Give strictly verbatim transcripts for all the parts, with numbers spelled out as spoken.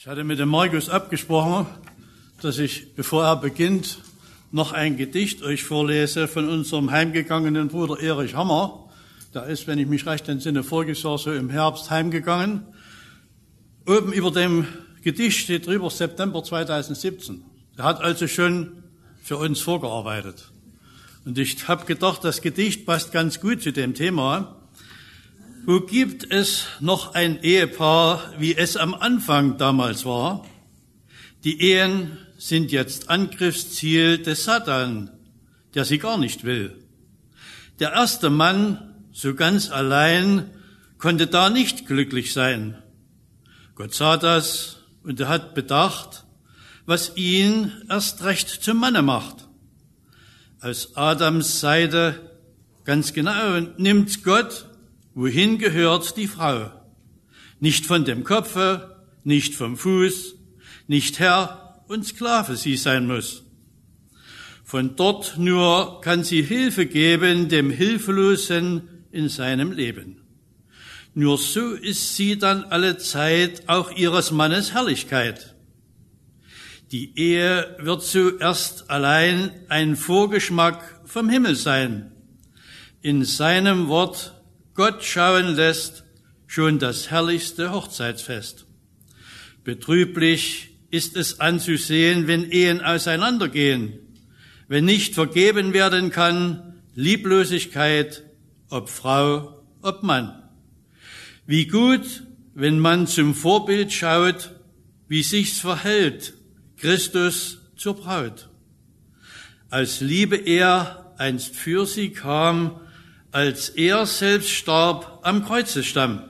Ich hatte mit dem Markus abgesprochen, dass ich, bevor er beginnt, noch ein Gedicht euch vorlese von unserem heimgegangenen Bruder Erich Hammer. Der ist, wenn ich mich recht entsinne, voriges Jahr so im Herbst heimgegangen. Oben über dem Gedicht steht drüber September zweitausendsiebzehn. Er hat also schon für uns vorgearbeitet. Und ich habe gedacht, das Gedicht passt ganz gut zu dem Thema. Wo gibt es noch ein Ehepaar, wie es am Anfang damals war? Die Ehen sind jetzt Angriffsziel des Satan, der sie gar nicht will. Der erste Mann, so ganz allein, konnte da nicht glücklich sein. Gott sah das und er hat bedacht, was ihn erst recht zum Manne macht. Aus Adams Seite ganz genau nimmt Gott, wohin gehört die Frau? Nicht von dem Kopfe, nicht vom Fuß, nicht Herr und Sklave sie sein muss. Von dort nur kann sie Hilfe geben dem Hilflosen in seinem Leben. Nur so ist sie dann alle Zeit auch ihres Mannes Herrlichkeit. Die Ehe wird zuerst allein ein Vorgeschmack vom Himmel sein. In seinem Wort Gott schauen lässt schon das herrlichste Hochzeitsfest. Betrüblich ist es anzusehen, wenn Ehen auseinandergehen, wenn nicht vergeben werden kann, Lieblosigkeit, ob Frau, ob Mann. Wie gut, wenn man zum Vorbild schaut, wie sich's verhält, Christus zur Braut. Als Liebe er einst für sie kam, als er selbst starb am Kreuzestamm.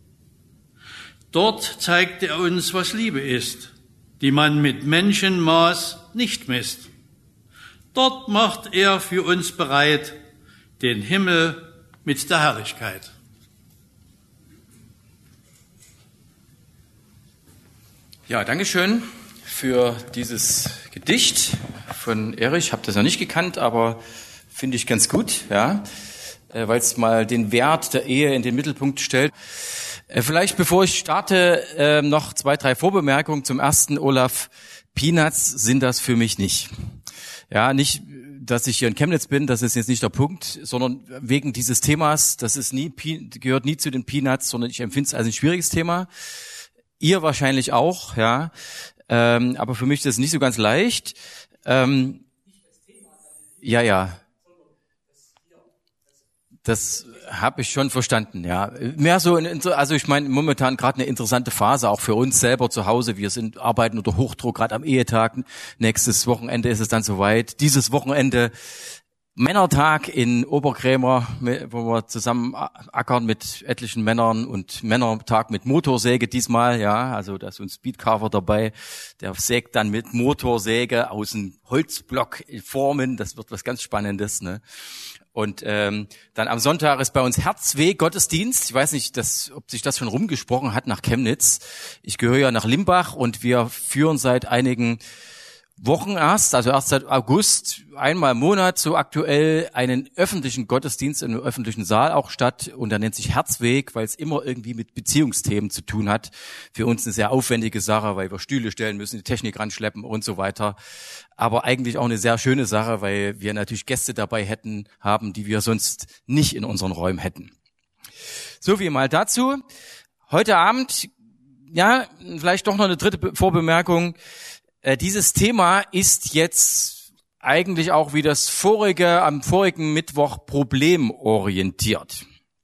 Dort zeigt er uns, was Liebe ist, die man mit Menschenmaß nicht misst. Dort macht er für uns bereit den Himmel mit der Herrlichkeit. Ja, Dankeschön für dieses Gedicht von Erich. Ich habe das noch nicht gekannt, aber finde ich ganz gut, ja, weil es mal den Wert der Ehe in den Mittelpunkt stellt. Vielleicht, bevor ich starte, noch zwei, drei Vorbemerkungen. Zum ersten, Olaf, Peanuts sind das für mich nicht. Ja, nicht, dass ich hier in Chemnitz bin, das ist jetzt nicht der Punkt, sondern wegen dieses Themas, das ist nie, gehört nie zu den Peanuts, sondern ich empfinde es als ein schwieriges Thema. Ihr wahrscheinlich auch, ja, ähm, aber für mich ist das nicht so ganz leicht. Ähm, ja, ja. Das habe ich schon verstanden, ja. Mehr so, in, also ich meine momentan gerade eine interessante Phase, auch für uns selber zu Hause. Wir sind arbeiten unter Hochdruck, gerade am Ehetag. Nächstes Wochenende ist es dann soweit. Dieses Wochenende Männertag in Oberkrämer, wo wir zusammen ackern mit etlichen Männern, und Männertag mit Motorsäge diesmal, ja, also da ist so ein Speedcarver dabei, der sägt dann mit Motorsäge aus einem Holzblock Formen, das wird was ganz Spannendes, ne? Und ähm, dann am Sonntag ist bei uns Herzweg Gottesdienst. Ich weiß nicht, dass, ob sich das schon rumgesprochen hat nach Chemnitz. Ich gehöre ja nach Limbach und wir führen seit einigen Wochen erst, also erst seit August, einmal im Monat so aktuell einen öffentlichen Gottesdienst in einem öffentlichen Saal auch statt, und der nennt sich Herzweg, weil es immer irgendwie mit Beziehungsthemen zu tun hat. Für uns eine sehr aufwendige Sache, weil wir Stühle stellen müssen, die Technik ranschleppen und so weiter. Aber eigentlich auch eine sehr schöne Sache, weil wir natürlich Gäste dabei hätten, haben, die wir sonst nicht in unseren Räumen hätten. So viel mal dazu. Heute Abend, ja, vielleicht doch noch eine dritte Vorbemerkung. Dieses Thema ist jetzt eigentlich auch wie das vorige, am vorigen Mittwoch problemorientiert.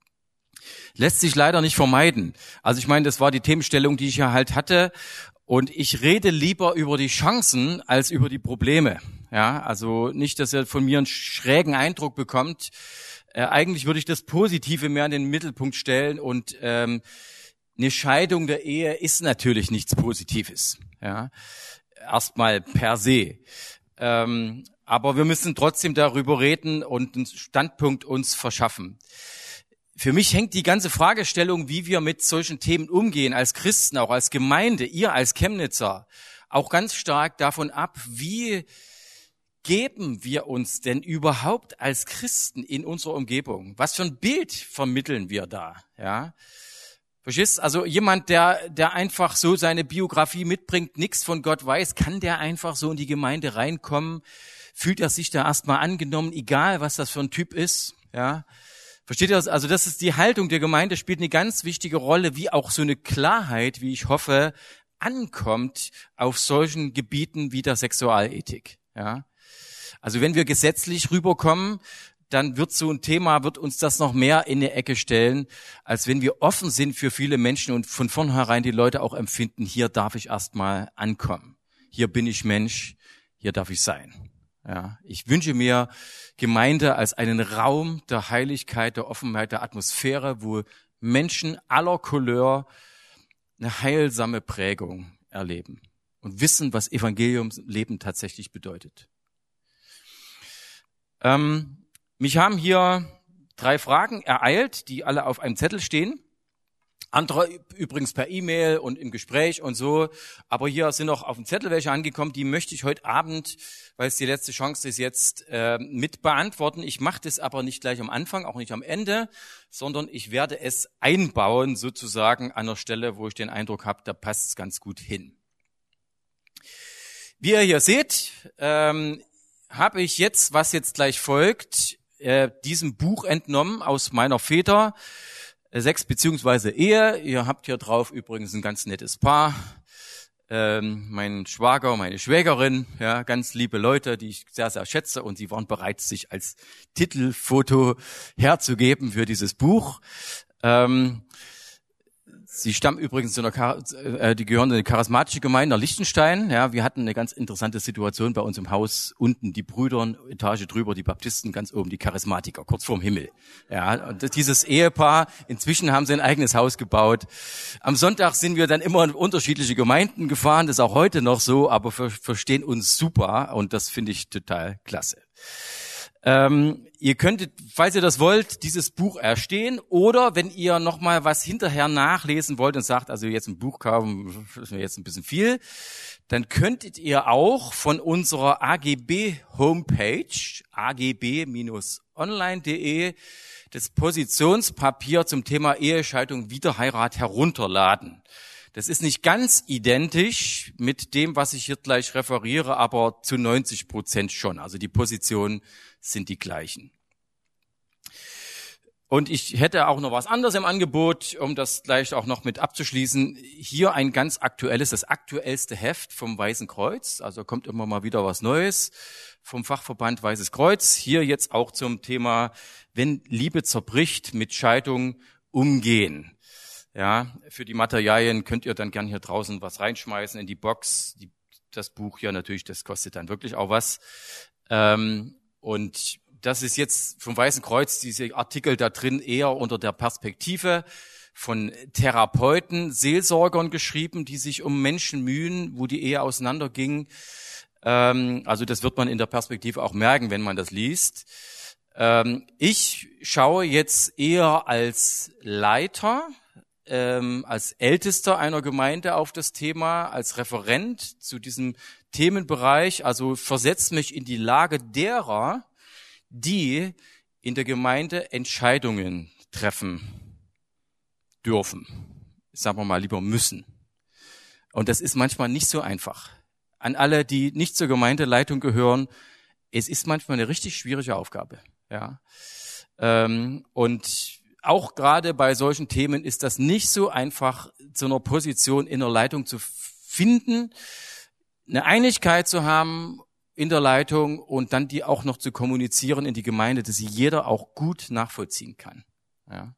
Lässt sich leider nicht vermeiden. Also ich meine, das war die Themenstellung, die ich ja halt hatte. Und ich rede lieber über die Chancen als über die Probleme. Ja, also nicht, dass ihr von mir einen schrägen Eindruck bekommt. Äh, eigentlich würde ich das Positive mehr in den Mittelpunkt stellen. Und ähm, eine Scheidung der Ehe ist natürlich nichts Positives. Ja. Erstmal per se. Ähm, aber wir müssen trotzdem darüber reden und einen Standpunkt uns verschaffen. Für mich hängt die ganze Fragestellung, wie wir mit solchen Themen umgehen, als Christen, auch als Gemeinde, ihr als Chemnitzer, auch ganz stark davon ab, wie geben wir uns denn überhaupt als Christen in unserer Umgebung? Was für ein Bild vermitteln wir da? Ja? Verstehst? Also jemand, der der einfach so seine Biografie mitbringt, nichts von Gott weiß, kann der einfach so in die Gemeinde reinkommen? Fühlt er sich da erstmal angenommen, egal was das für ein Typ ist? Ja, versteht ihr das? Also das ist die Haltung der Gemeinde, spielt eine ganz wichtige Rolle, wie auch so eine Klarheit, wie ich hoffe, ankommt auf solchen Gebieten wie der Sexualethik. Ja, also wenn wir gesetzlich rüberkommen, dann wird so ein Thema, wird uns das noch mehr in die Ecke stellen, als wenn wir offen sind für viele Menschen und von vornherein die Leute auch empfinden, hier darf ich erstmal ankommen. Hier bin ich Mensch, hier darf ich sein. Ja, ich wünsche mir Gemeinde als einen Raum der Heiligkeit, der Offenheit, der Atmosphäre, wo Menschen aller Couleur eine heilsame Prägung erleben und wissen, was Evangeliumsleben tatsächlich bedeutet. Ähm, Mich haben hier drei Fragen ereilt, die alle auf einem Zettel stehen. Andere übrigens per E-Mail und im Gespräch und so. Aber hier sind noch auf dem Zettel welche angekommen, die möchte ich heute Abend, weil es die letzte Chance ist, jetzt äh, mit beantworten. Ich mache das aber nicht gleich am Anfang, auch nicht am Ende, sondern ich werde es einbauen sozusagen an der Stelle, wo ich den Eindruck habe, da passt es ganz gut hin. Wie ihr hier seht, ähm, habe ich jetzt, was jetzt gleich folgt, Äh, diesem Buch entnommen aus meiner Feder, äh, Sex beziehungsweise Ehe. Ihr habt hier drauf übrigens ein ganz nettes Paar, ähm, mein Schwager, meine Schwägerin, ja, ganz liebe Leute, die ich sehr, sehr schätze, und sie waren bereit, sich als Titelfoto herzugeben für dieses Buch. Ähm, Sie stammen übrigens zu einer, äh, die gehören in eine charismatische Gemeinde nach Liechtenstein. Ja, wir hatten eine ganz interessante Situation bei uns im Haus. Unten die Brüder, Etage drüber die Baptisten, ganz oben die Charismatiker, kurz vorm Himmel. Ja, und dieses Ehepaar, inzwischen haben sie ein eigenes Haus gebaut. Am Sonntag sind wir dann immer in unterschiedliche Gemeinden gefahren. Das ist auch heute noch so, aber wir verstehen uns super und das finde ich total klasse. Ähm, ihr könntet, falls ihr das wollt, dieses Buch erstehen, oder wenn ihr noch mal was hinterher nachlesen wollt und sagt, also jetzt ein Buch kaufen, ist mir jetzt ein bisschen viel, dann könntet ihr auch von unserer A G B-Homepage, a g b Bindestrich online punkt de, das Positionspapier zum Thema Ehescheidung, Wiederheirat herunterladen. Das ist nicht ganz identisch mit dem, was ich hier gleich referiere, aber zu neunzig Prozent schon. Also die Positionen sind die gleichen. Und ich hätte auch noch was anderes im Angebot, um das gleich auch noch mit abzuschließen. Hier ein ganz aktuelles, das aktuellste Heft vom Weißen Kreuz. Also kommt immer mal wieder was Neues vom Fachverband Weißes Kreuz. Hier jetzt auch zum Thema, wenn Liebe zerbricht, mit Scheidung umgehen. Ja, für die Materialien könnt ihr dann gern hier draußen was reinschmeißen in die Box. Die, das Buch hier natürlich, das kostet dann wirklich auch was. Ähm, und das ist jetzt vom Weißen Kreuz, diese Artikel da drin, eher unter der Perspektive von Therapeuten, Seelsorgern geschrieben, die sich um Menschen mühen, wo die Ehe auseinanderging. Ähm, also das wird man in der Perspektive auch merken, wenn man das liest. Ähm, ich schaue jetzt eher als Leiter, Ähm, als Ältester einer Gemeinde auf das Thema, als Referent zu diesem Themenbereich, also versetzt mich in die Lage derer, die in der Gemeinde Entscheidungen treffen dürfen. Sagen wir mal lieber müssen. Und das ist manchmal nicht so einfach. An alle, die nicht zur Gemeindeleitung gehören, es ist manchmal eine richtig schwierige Aufgabe. Ja. Ähm, und auch gerade bei solchen Themen ist das nicht so einfach, zu einer Position in der Leitung zu finden, eine Einigkeit zu haben in der Leitung und dann die auch noch zu kommunizieren in die Gemeinde, dass sie jeder auch gut nachvollziehen kann. Ja.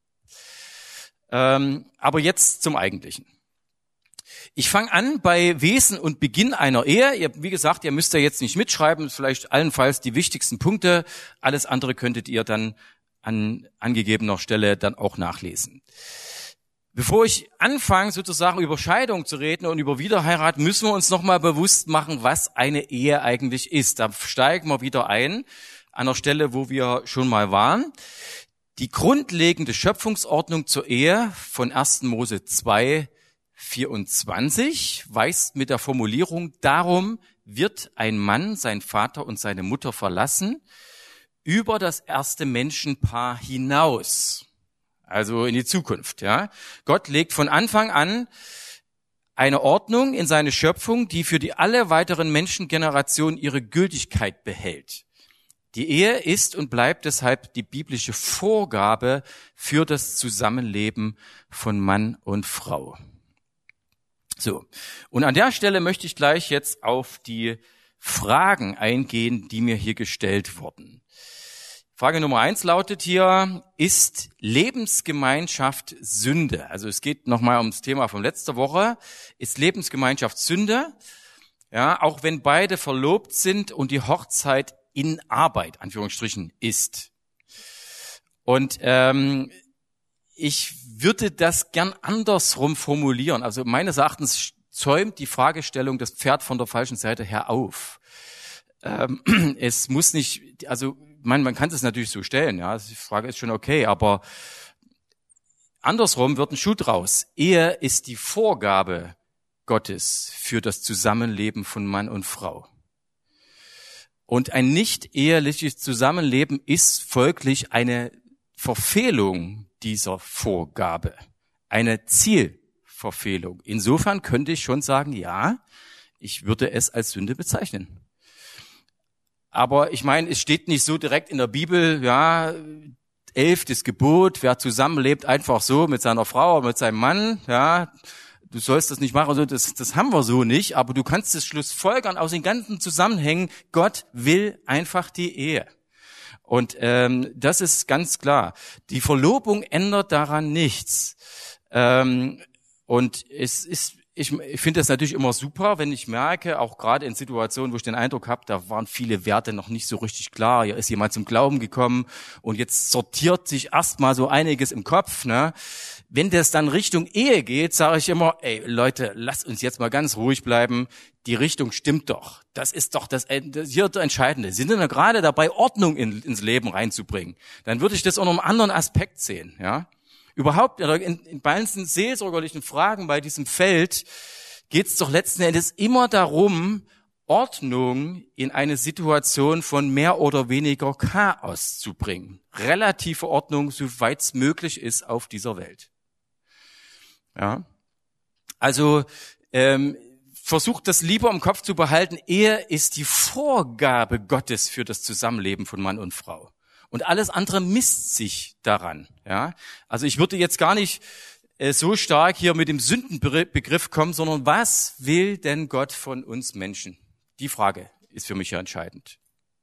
Ähm, aber jetzt zum Eigentlichen. Ich fange an bei Wesen und Beginn einer Ehe. Ihr, wie gesagt, ihr müsst ja jetzt nicht mitschreiben, vielleicht allenfalls die wichtigsten Punkte. Alles andere könntet ihr dann an angegebener Stelle dann auch nachlesen. Bevor ich anfange, sozusagen über Scheidung zu reden und über Wiederheirat, müssen wir uns nochmal bewusst machen, was eine Ehe eigentlich ist. Da steigen wir wieder ein, an der Stelle, wo wir schon mal waren. Die grundlegende Schöpfungsordnung zur Ehe von ersten Mose zwei, vierundzwanzig weist mit der Formulierung: Darum wird ein Mann seinen Vater und seine Mutter verlassen, über das erste Menschenpaar hinaus. also in die Zukunft. Ja, Gott legt von Anfang an eine Ordnung in seine Schöpfung, die für die alle weiteren Menschengenerationen ihre Gültigkeit behält. Die Ehe ist und bleibt deshalb die biblische Vorgabe für das Zusammenleben von Mann und Frau. So, und an der Stelle möchte ich gleich jetzt auf die Fragen eingehen, die mir hier gestellt wurden. Frage Nummer eins lautet hier, ist Lebensgemeinschaft Sünde? Also es geht nochmal ums Thema von letzter Woche. Ist Lebensgemeinschaft Sünde? Ja, auch wenn beide verlobt sind und die Hochzeit in Arbeit, Anführungsstrichen, ist. Und ähm, ich würde das gern andersrum formulieren. Also meines Erachtens zäumt die Fragestellung das Pferd von der falschen Seite her auf. Ähm, es muss nicht, also man, man kann es natürlich so stellen, ja, die Frage ist schon okay, aber andersrum wird ein Schuh draus. Ehe ist die Vorgabe Gottes für das Zusammenleben von Mann und Frau. Und ein nicht eheliches Zusammenleben ist folglich eine Verfehlung dieser Vorgabe, eine Zielverfehlung. Insofern könnte ich schon sagen, ja, ich würde es als Sünde bezeichnen. Aber ich meine, es steht nicht so direkt in der Bibel, ja, elftes Gebot, wer zusammenlebt einfach so mit seiner Frau oder mit seinem Mann, ja, du sollst das nicht machen, also das, das haben wir so nicht, aber du kannst es schlussfolgern aus den ganzen Zusammenhängen, Gott will einfach die Ehe. Und ähm, das ist ganz klar. Die Verlobung ändert daran nichts. Ähm, und es ist Ich, ich finde das natürlich immer super, wenn ich merke, auch gerade in Situationen, wo ich den Eindruck habe, da waren viele Werte noch nicht so richtig klar. Hier ist jemand zum Glauben gekommen und jetzt sortiert sich erstmal so einiges im Kopf. Ne? Wenn das dann Richtung Ehe geht, sage ich immer, ey Leute, lasst uns jetzt mal ganz ruhig bleiben. Die Richtung stimmt doch. Das ist doch das, das hier das Entscheidende. Sie sind ja gerade dabei, Ordnung in, ins Leben reinzubringen. Dann würde ich das auch noch einen anderen Aspekt sehen, ja. Überhaupt in, in bei ganzen seelsorgerlichen Fragen bei diesem Feld geht es doch letzten Endes immer darum, Ordnung in eine Situation von mehr oder weniger Chaos zu bringen. Relative Ordnung, soweit es möglich ist auf dieser Welt. Ja, also ähm, versucht das lieber im Kopf zu behalten. Ehe ist die Vorgabe Gottes für das Zusammenleben von Mann und Frau. Und alles andere misst sich daran. Ja, also ich würde jetzt gar nicht äh, so stark hier mit dem Sündenbegriff kommen, sondern was will denn Gott von uns Menschen? Die Frage ist für mich ja entscheidend.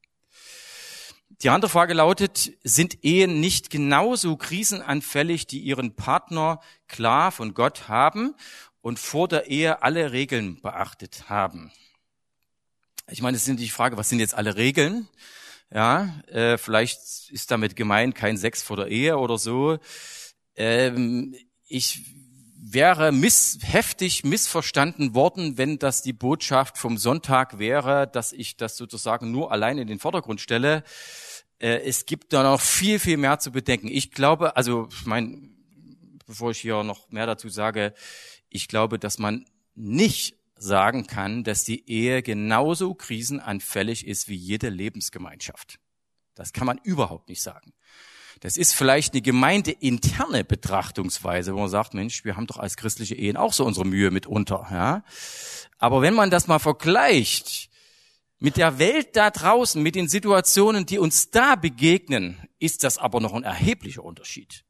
Die andere Frage lautet, sind Ehen nicht genauso krisenanfällig, die ihren Partner klar von Gott haben und vor der Ehe alle Regeln beachtet haben? Ich meine, es ist die Frage, was sind jetzt alle Regeln? Ja, äh, vielleicht ist damit gemeint kein Sex vor der Ehe oder so. Ähm, ich wäre miss, heftig missverstanden worden, wenn das die Botschaft vom Sonntag wäre, dass ich das sozusagen nur allein in den Vordergrund stelle. Äh, es gibt da noch viel, viel mehr zu bedenken. Ich glaube, also ich meine, bevor ich hier noch mehr dazu sage, ich glaube, dass man nicht sagen kann, dass die Ehe genauso krisenanfällig ist wie jede Lebensgemeinschaft. Das kann man überhaupt nicht sagen. Das ist vielleicht eine gemeindeinterne Betrachtungsweise, wo man sagt, Mensch, wir haben doch als christliche Ehen auch so unsere Mühe mitunter. Ja? Aber wenn man das mal vergleicht mit der Welt da draußen, mit den Situationen, die uns da begegnen, ist das aber noch ein erheblicher Unterschied.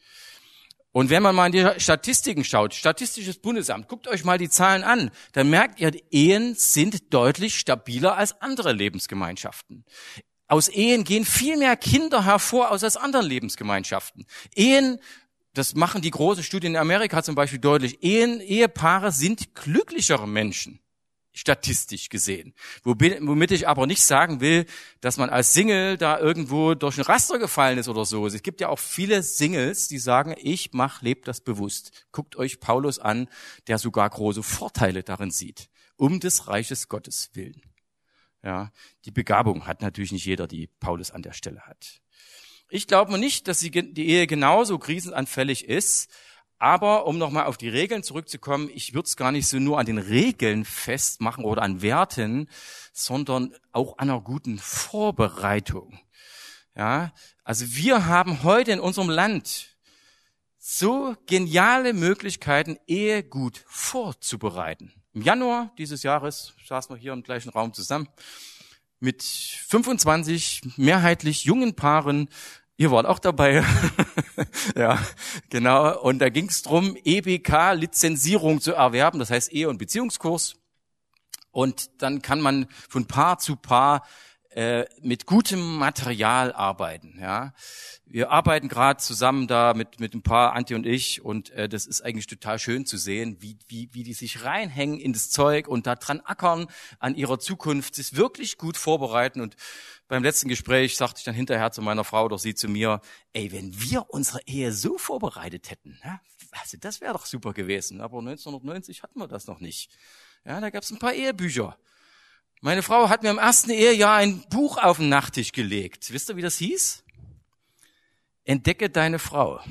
Und wenn man mal in die Statistiken schaut, Statistisches Bundesamt, guckt euch mal die Zahlen an, dann merkt ihr, die Ehen sind deutlich stabiler als andere Lebensgemeinschaften. Aus Ehen gehen viel mehr Kinder hervor als aus anderen Lebensgemeinschaften. Ehen, das machen die großen Studien in Amerika zum Beispiel deutlich, Ehen, Ehepaare sind glücklichere Menschen. Statistisch gesehen. Womit ich aber nicht sagen will, dass man als Single da irgendwo durch ein Raster gefallen ist oder so. Es gibt ja auch viele Singles, die sagen, ich mach, lebt das bewusst. Guckt euch Paulus an, der sogar große Vorteile darin sieht, um des Reiches Gottes willen. Ja, die Begabung hat natürlich nicht jeder, die Paulus an der Stelle hat. Ich glaube nicht, dass die Ehe genauso krisenanfällig ist. Aber um nochmal auf die Regeln zurückzukommen, ich würde es gar nicht so nur an den Regeln festmachen oder an Werten, sondern auch an einer guten Vorbereitung. Ja, also wir haben heute in unserem Land so geniale Möglichkeiten, Ehe gut vorzubereiten. Im Januar dieses Jahres saßen wir hier im gleichen Raum zusammen mit fünfundzwanzig mehrheitlich jungen Paaren. Ihr wart auch dabei. Ja, genau. Und da ging es darum, E B K-Lizenzierung zu erwerben, das heißt Ehe- und Beziehungskurs. Und dann kann man von Paar zu Paar äh, mit gutem Material arbeiten. Ja, wir arbeiten gerade zusammen da mit mit ein paar, Antje und ich, und äh, das ist eigentlich total schön zu sehen, wie wie wie die sich reinhängen in das Zeug und da dran ackern an ihrer Zukunft, sich wirklich gut vorbereiten. Und beim letzten Gespräch sagte ich dann hinterher zu meiner Frau, doch sie zu mir: Ey, wenn wir unsere Ehe so vorbereitet hätten, ja, also das wäre doch super gewesen. Aber neunzehnhundertneunzig hatten wir das noch nicht. Ja, da gab es ein paar Ehebücher. Meine Frau hat mir im ersten Ehejahr ein Buch auf den Nachttisch gelegt. Wisst ihr, wie das hieß? Entdecke deine Frau.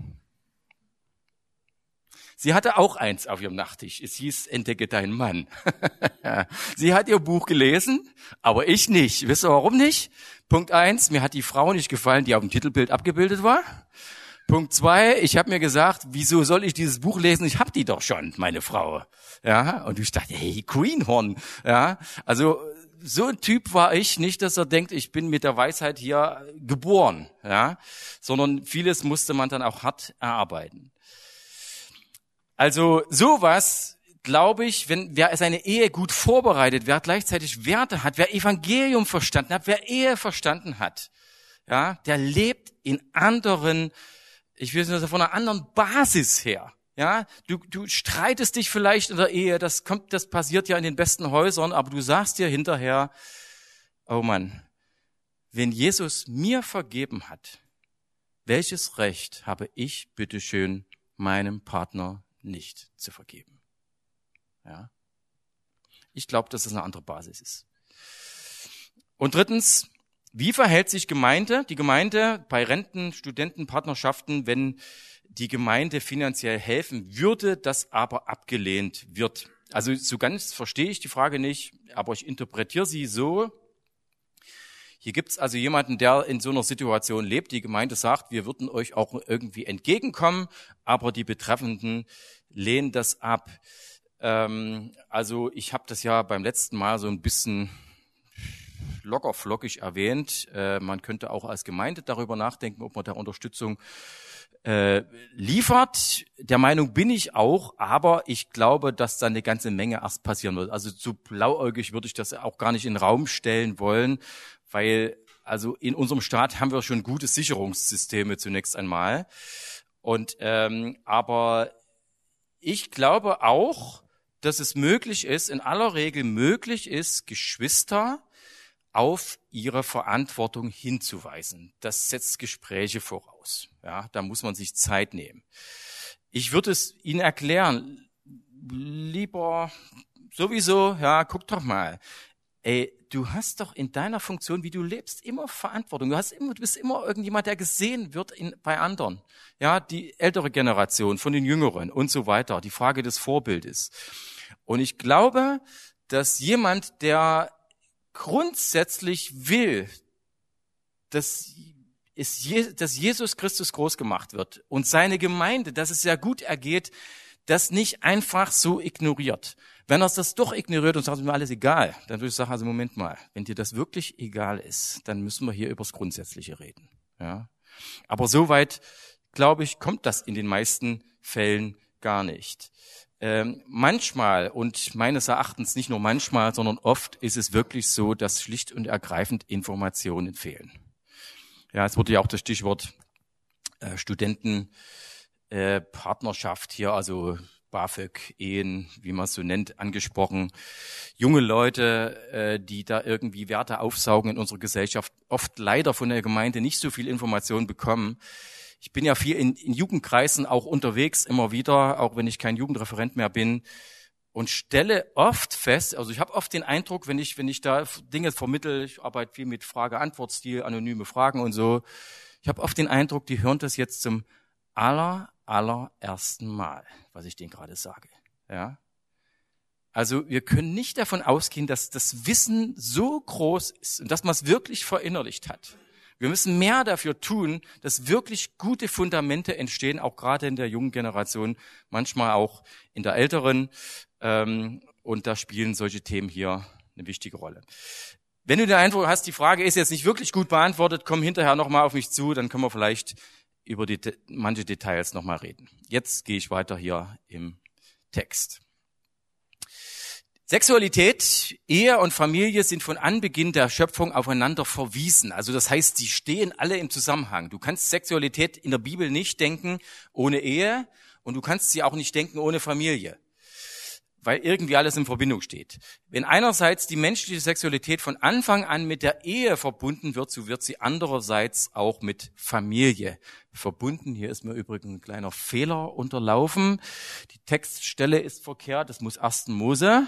Sie hatte auch eins auf ihrem Nachttisch. Es hieß Entdecke deinen Mann. Sie hat ihr Buch gelesen, aber ich nicht. Wisst ihr, warum nicht? Punkt eins, mir hat die Frau nicht gefallen, die auf dem Titelbild abgebildet war. Punkt zwei, ich habe mir gesagt, wieso soll ich dieses Buch lesen? Ich hab die doch schon, meine Frau. Ja, und ich dachte, hey, Greenhorn. Ja, also so ein Typ war ich, nicht, dass er denkt, ich bin mit der Weisheit hier geboren, ja, sondern vieles musste man dann auch hart erarbeiten. Also sowas, glaube ich, wenn wer seine Ehe gut vorbereitet, wer gleichzeitig Werte hat, wer Evangelium verstanden hat, wer Ehe verstanden hat, ja, der lebt in anderen, ich will sagen, von einer anderen Basis her. Ja, du, du streitest dich vielleicht in der Ehe, das kommt, das passiert ja in den besten Häusern, aber du sagst dir hinterher, oh Mann, wenn Jesus mir vergeben hat, welches Recht habe ich, bitteschön, meinem Partner nicht zu vergeben? Ja, ich glaube, dass es eine andere Basis ist. Und drittens, wie verhält sich Gemeinde, die Gemeinde bei Renten, Studenten, Partnerschaften, wenn die Gemeinde finanziell helfen würde, das aber abgelehnt wird? Also so ganz verstehe ich die Frage nicht, aber ich interpretiere sie so. Hier gibt es also jemanden, der in so einer Situation lebt. Die Gemeinde sagt, wir würden euch auch irgendwie entgegenkommen, aber die Betreffenden lehnen das ab. Ähm, also ich habe das ja beim letzten Mal so ein bisschen locker flockig erwähnt. Äh, man könnte auch als Gemeinde darüber nachdenken, ob man da Unterstützung äh, liefert. Der Meinung bin ich auch, aber ich glaube, dass da eine ganze Menge erst passieren wird. Also so blauäugig würde ich das auch gar nicht in den Raum stellen wollen, weil also in unserem Staat haben wir schon gute Sicherungssysteme zunächst einmal. Und ähm, aber ich glaube auch, dass es möglich ist, in aller Regel möglich ist, Geschwister auf ihre Verantwortung hinzuweisen. Das setzt Gespräche voraus. Ja, da muss man sich Zeit nehmen. Ich würde es Ihnen erklären, lieber sowieso, ja, guck doch mal. Ey, du hast doch in deiner Funktion, wie du lebst, immer Verantwortung. Du hast immer, du bist immer irgendjemand, der gesehen wird in, bei anderen. Ja, die ältere Generation von den Jüngeren und so weiter. Die Frage des Vorbildes. Und ich glaube, dass jemand, der grundsätzlich will, dass, es, dass Jesus Christus groß gemacht wird und seine Gemeinde, dass es ja gut ergeht, das nicht einfach so ignoriert. Wenn er das doch ignoriert und sagt, mir alles egal, dann würde ich sagen, also Moment mal, wenn dir das wirklich egal ist, dann müssen wir hier über das Grundsätzliche reden. Ja? Aber soweit, glaube ich, kommt das in den meisten Fällen gar nicht. Ähm, manchmal und meines Erachtens nicht nur manchmal, sondern oft ist es wirklich so, dass schlicht und ergreifend Informationen fehlen. Ja, es wurde ja auch das Stichwort äh, Studentenpartnerschaft äh, hier, also BAföG, Ehen, wie man es so nennt, angesprochen. Junge Leute, äh, die da irgendwie Werte aufsaugen in unserer Gesellschaft, oft leider von der Gemeinde nicht so viel Information bekommen. Ich bin ja viel in, in Jugendkreisen auch unterwegs, immer wieder, auch wenn ich kein Jugendreferent mehr bin, und stelle oft fest, also ich habe oft den Eindruck, wenn ich wenn ich da Dinge vermittle, ich arbeite viel mit Frage-Antwort-Stil, anonyme Fragen und so, ich habe oft den Eindruck, die hören das jetzt zum aller, allerersten Mal, was ich denen gerade sage. Ja? Also wir können nicht davon ausgehen, dass das Wissen so groß ist und dass man es wirklich verinnerlicht hat. Wir müssen mehr dafür tun, dass wirklich gute Fundamente entstehen, auch gerade in der jungen Generation, manchmal auch in der älteren. Und da spielen solche Themen hier eine wichtige Rolle. Wenn du den Eindruck hast, die Frage ist jetzt nicht wirklich gut beantwortet, komm hinterher nochmal auf mich zu, dann können wir vielleicht über die, manche Details nochmal reden. Jetzt gehe ich weiter hier im Text. Sexualität, Ehe und Familie sind von Anbeginn der Schöpfung aufeinander verwiesen. Also das heißt, sie stehen alle im Zusammenhang. Du kannst Sexualität in der Bibel nicht denken ohne Ehe und du kannst sie auch nicht denken ohne Familie, weil irgendwie alles in Verbindung steht. Wenn einerseits die menschliche Sexualität von Anfang an mit der Ehe verbunden wird, so wird sie andererseits auch mit Familie verbunden. Hier ist mir übrigens ein kleiner Fehler unterlaufen. Die Textstelle ist verkehrt, das muss erster Mose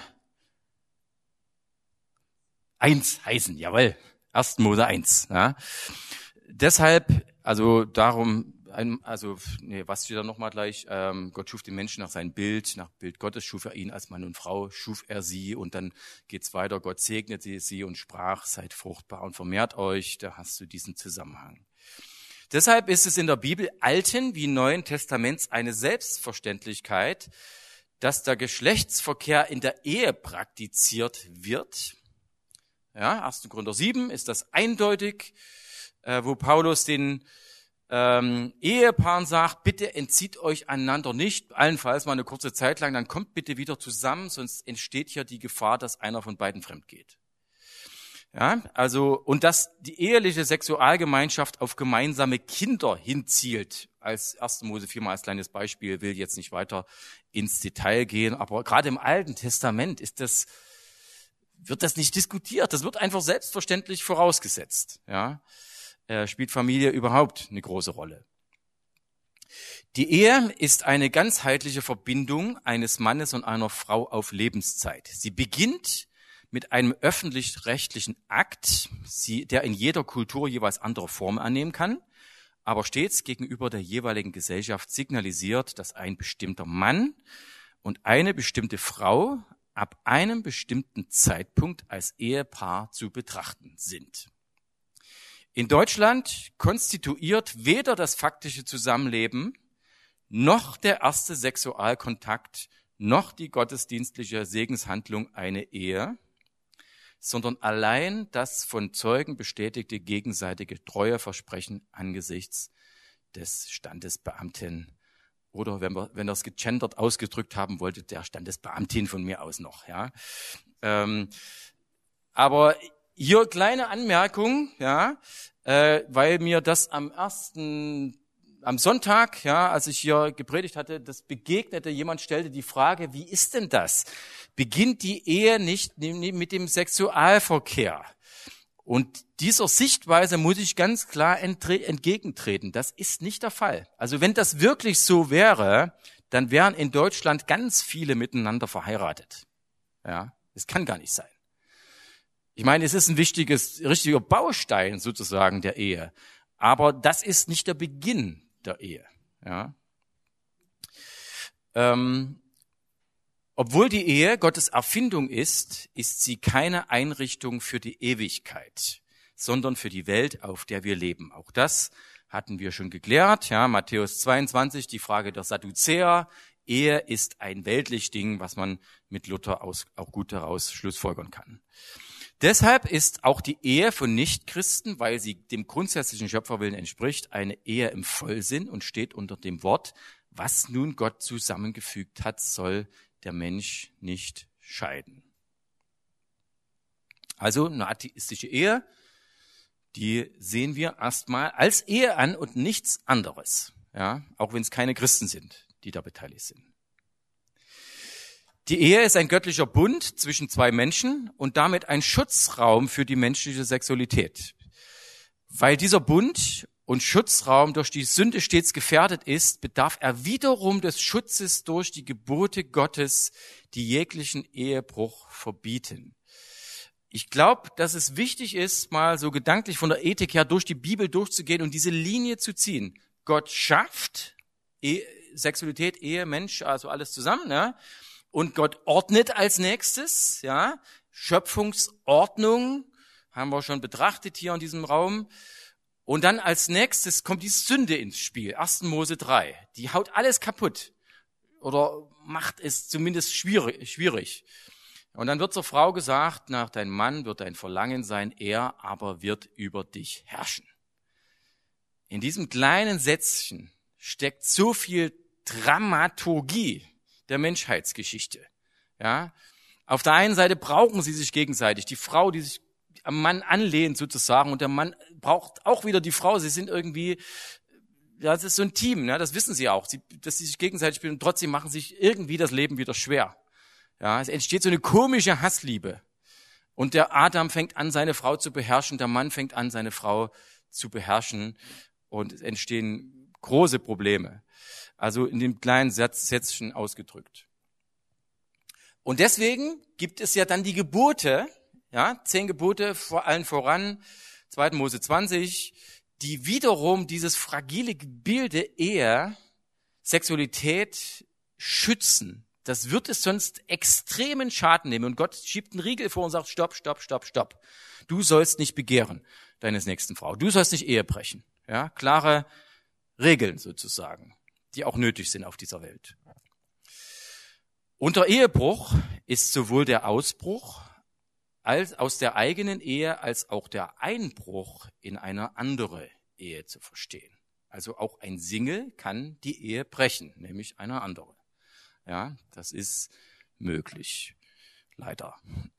eins heißen, jawohl, erster Mose eins. Ja. Deshalb, also darum, also nee, was steht da nochmal gleich? Ähm, Gott schuf den Menschen nach seinem Bild, nach Bild Gottes schuf er ihn als Mann und Frau, schuf er sie und dann geht's weiter. Gott segnete sie und sprach: Seid fruchtbar und vermehrt euch. Da hast du diesen Zusammenhang. Deshalb ist es in der Bibel Alten wie Neuen Testaments eine Selbstverständlichkeit, dass der Geschlechtsverkehr in der Ehe praktiziert wird. Ja, erster Korinther sieben ist das eindeutig, äh, wo Paulus den ähm, Ehepaaren sagt, bitte entzieht euch einander nicht, allenfalls mal eine kurze Zeit lang, dann kommt bitte wieder zusammen, sonst entsteht hier die Gefahr, dass einer von beiden fremd geht. Ja, also, und dass die eheliche Sexualgemeinschaft auf gemeinsame Kinder hinzielt, als erster Mose vier mal als kleines Beispiel, will jetzt nicht weiter ins Detail gehen, aber gerade im Alten Testament ist das wird das nicht diskutiert. Das wird einfach selbstverständlich vorausgesetzt. Ja, äh, spielt Familie überhaupt eine große Rolle. Die Ehe ist eine ganzheitliche Verbindung eines Mannes und einer Frau auf Lebenszeit. Sie beginnt mit einem öffentlich-rechtlichen Akt, sie, der in jeder Kultur jeweils andere Formen annehmen kann, aber stets gegenüber der jeweiligen Gesellschaft signalisiert, dass ein bestimmter Mann und eine bestimmte Frau ab einem bestimmten Zeitpunkt als Ehepaar zu betrachten sind. In Deutschland konstituiert weder das faktische Zusammenleben noch der erste Sexualkontakt noch die gottesdienstliche Segenshandlung eine Ehe, sondern allein das von Zeugen bestätigte gegenseitige Treueversprechen angesichts des Standesbeamten. Oder wenn wir, wenn wir es gegendert ausgedrückt haben wollte, der Standesbeamtin von mir aus noch, ja. Ähm, aber hier kleine Anmerkung, ja, äh, weil mir das am ersten, am Sonntag, ja, als ich hier gepredigt hatte, das begegnete, jemand stellte die Frage, wie ist denn das? Beginnt die Ehe nicht mit dem Sexualverkehr? Und dieser Sichtweise muss ich ganz klar entgegentreten. Das ist nicht der Fall. Also wenn das wirklich so wäre, dann wären in Deutschland ganz viele miteinander verheiratet. Ja, das kann gar nicht sein. Ich meine, es ist ein wichtiges, richtiger Baustein sozusagen der Ehe. Aber das ist nicht der Beginn der Ehe. Ja. Ähm, Obwohl die Ehe Gottes Erfindung ist, ist sie keine Einrichtung für die Ewigkeit, sondern für die Welt, auf der wir leben. Auch das hatten wir schon geklärt. Ja, Matthäus zweiundzwanzig, die Frage der Sadduzäer. Ehe ist ein weltlich Ding, was man mit Luther aus, auch gut daraus schlussfolgern kann. Deshalb ist auch die Ehe von Nichtchristen, weil sie dem grundsätzlichen Schöpferwillen entspricht, eine Ehe im Vollsinn und steht unter dem Wort, was nun Gott zusammengefügt hat, soll der Mensch nicht scheiden. Also eine atheistische Ehe, die sehen wir erstmal als Ehe an und nichts anderes. Ja, auch wenn es keine Christen sind, die da beteiligt sind. Die Ehe ist ein göttlicher Bund zwischen zwei Menschen und damit ein Schutzraum für die menschliche Sexualität. Weil dieser Bund und Schutzraum durch die Sünde stets gefährdet ist, bedarf er wiederum des Schutzes durch die Gebote Gottes, die jeglichen Ehebruch verbieten. Ich glaube, dass es wichtig ist, mal so gedanklich von der Ethik her durch die Bibel durchzugehen und diese Linie zu ziehen. Gott schafft Ehe, Sexualität, Ehe, Mensch, also alles zusammen, ne? Und Gott ordnet als nächstes, ja, Schöpfungsordnung haben wir schon betrachtet hier in diesem Raum. Und dann als nächstes kommt die Sünde ins Spiel, erster Mose drei. Die haut alles kaputt oder macht es zumindest schwierig. schwierig. Und dann wird zur Frau gesagt, nach dein Mann wird dein Verlangen sein, er aber wird über dich herrschen. In diesem kleinen Sätzchen steckt so viel Dramaturgie der Menschheitsgeschichte. Ja, auf der einen Seite brauchen sie sich gegenseitig, die Frau, die sich am Mann anlehnt sozusagen, und der Mann braucht auch wieder die Frau. Sie sind irgendwie, ja, das ist so ein Team, ne? Das wissen sie auch, sie, dass sie sich gegenseitig bilden und trotzdem machen sich irgendwie das Leben wieder schwer. Ja, es entsteht so eine komische Hassliebe. Und der Adam fängt an, seine Frau zu beherrschen, der Mann fängt an, seine Frau zu beherrschen, und es entstehen große Probleme. Also in dem kleinen Satz, Sätzchen ausgedrückt. Und deswegen gibt es ja dann die Gebote, ja, zehn Gebote, vor allen voran, zweiter Mose zwanzig, die wiederum dieses fragile Gebilde Ehe, Sexualität schützen. Das wird es sonst extremen Schaden nehmen. Und Gott schiebt einen Riegel vor und sagt, stopp, stopp, stopp, stopp. Du sollst nicht begehren deines nächsten Frau. Du sollst nicht Ehe brechen. Ja, klare Regeln sozusagen, die auch nötig sind auf dieser Welt. Unter Ehebruch ist sowohl der Ausbruch als aus der eigenen Ehe als auch der Einbruch in eine andere Ehe zu verstehen. Also auch ein Single kann die Ehe brechen, nämlich eine andere. Ja, das ist möglich, leider.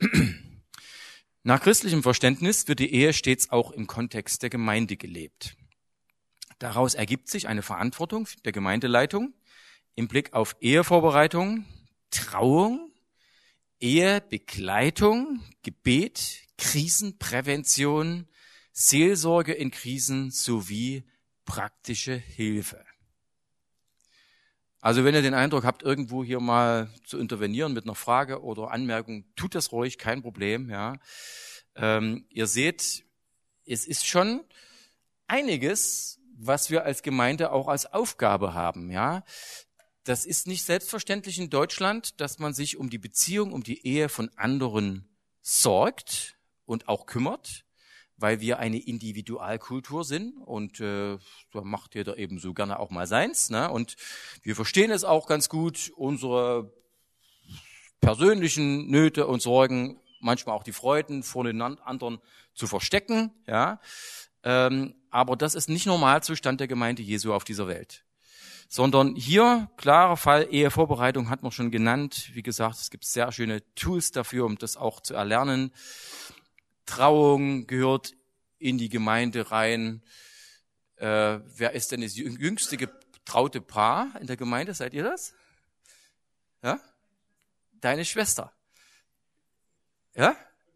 Nach christlichem Verständnis wird die Ehe stets auch im Kontext der Gemeinde gelebt. Daraus ergibt sich eine Verantwortung der Gemeindeleitung im Blick auf Ehevorbereitung, Trauung, Ehebegleitung, Gebet, Krisenprävention, Seelsorge in Krisen sowie praktische Hilfe. Also wenn ihr den Eindruck habt, irgendwo hier mal zu intervenieren mit einer Frage oder Anmerkung, tut das ruhig, kein Problem. Ja, ähm, ihr seht, es ist schon einiges, was wir als Gemeinde auch als Aufgabe haben. Ja, das ist nicht selbstverständlich in Deutschland, dass man sich um die Beziehung, um die Ehe von anderen sorgt und auch kümmert, weil wir eine Individualkultur sind und äh, da macht jeder eben so gerne auch mal seins. Ne? Und wir verstehen es auch ganz gut, unsere persönlichen Nöte und Sorgen, manchmal auch die Freuden vor den anderen zu verstecken. Ja, ähm, aber das ist nicht Normalzustand der Gemeinde Jesu auf dieser Welt. Sondern hier, klarer Fall, Ehevorbereitung hat man schon genannt. Wie gesagt, es gibt sehr schöne Tools dafür, um das auch zu erlernen. Trauung gehört in die Gemeinde rein. Äh, wer ist denn das jüngste getraute Paar in der Gemeinde? Seid ihr das? Ja? Deine Schwester. Ja?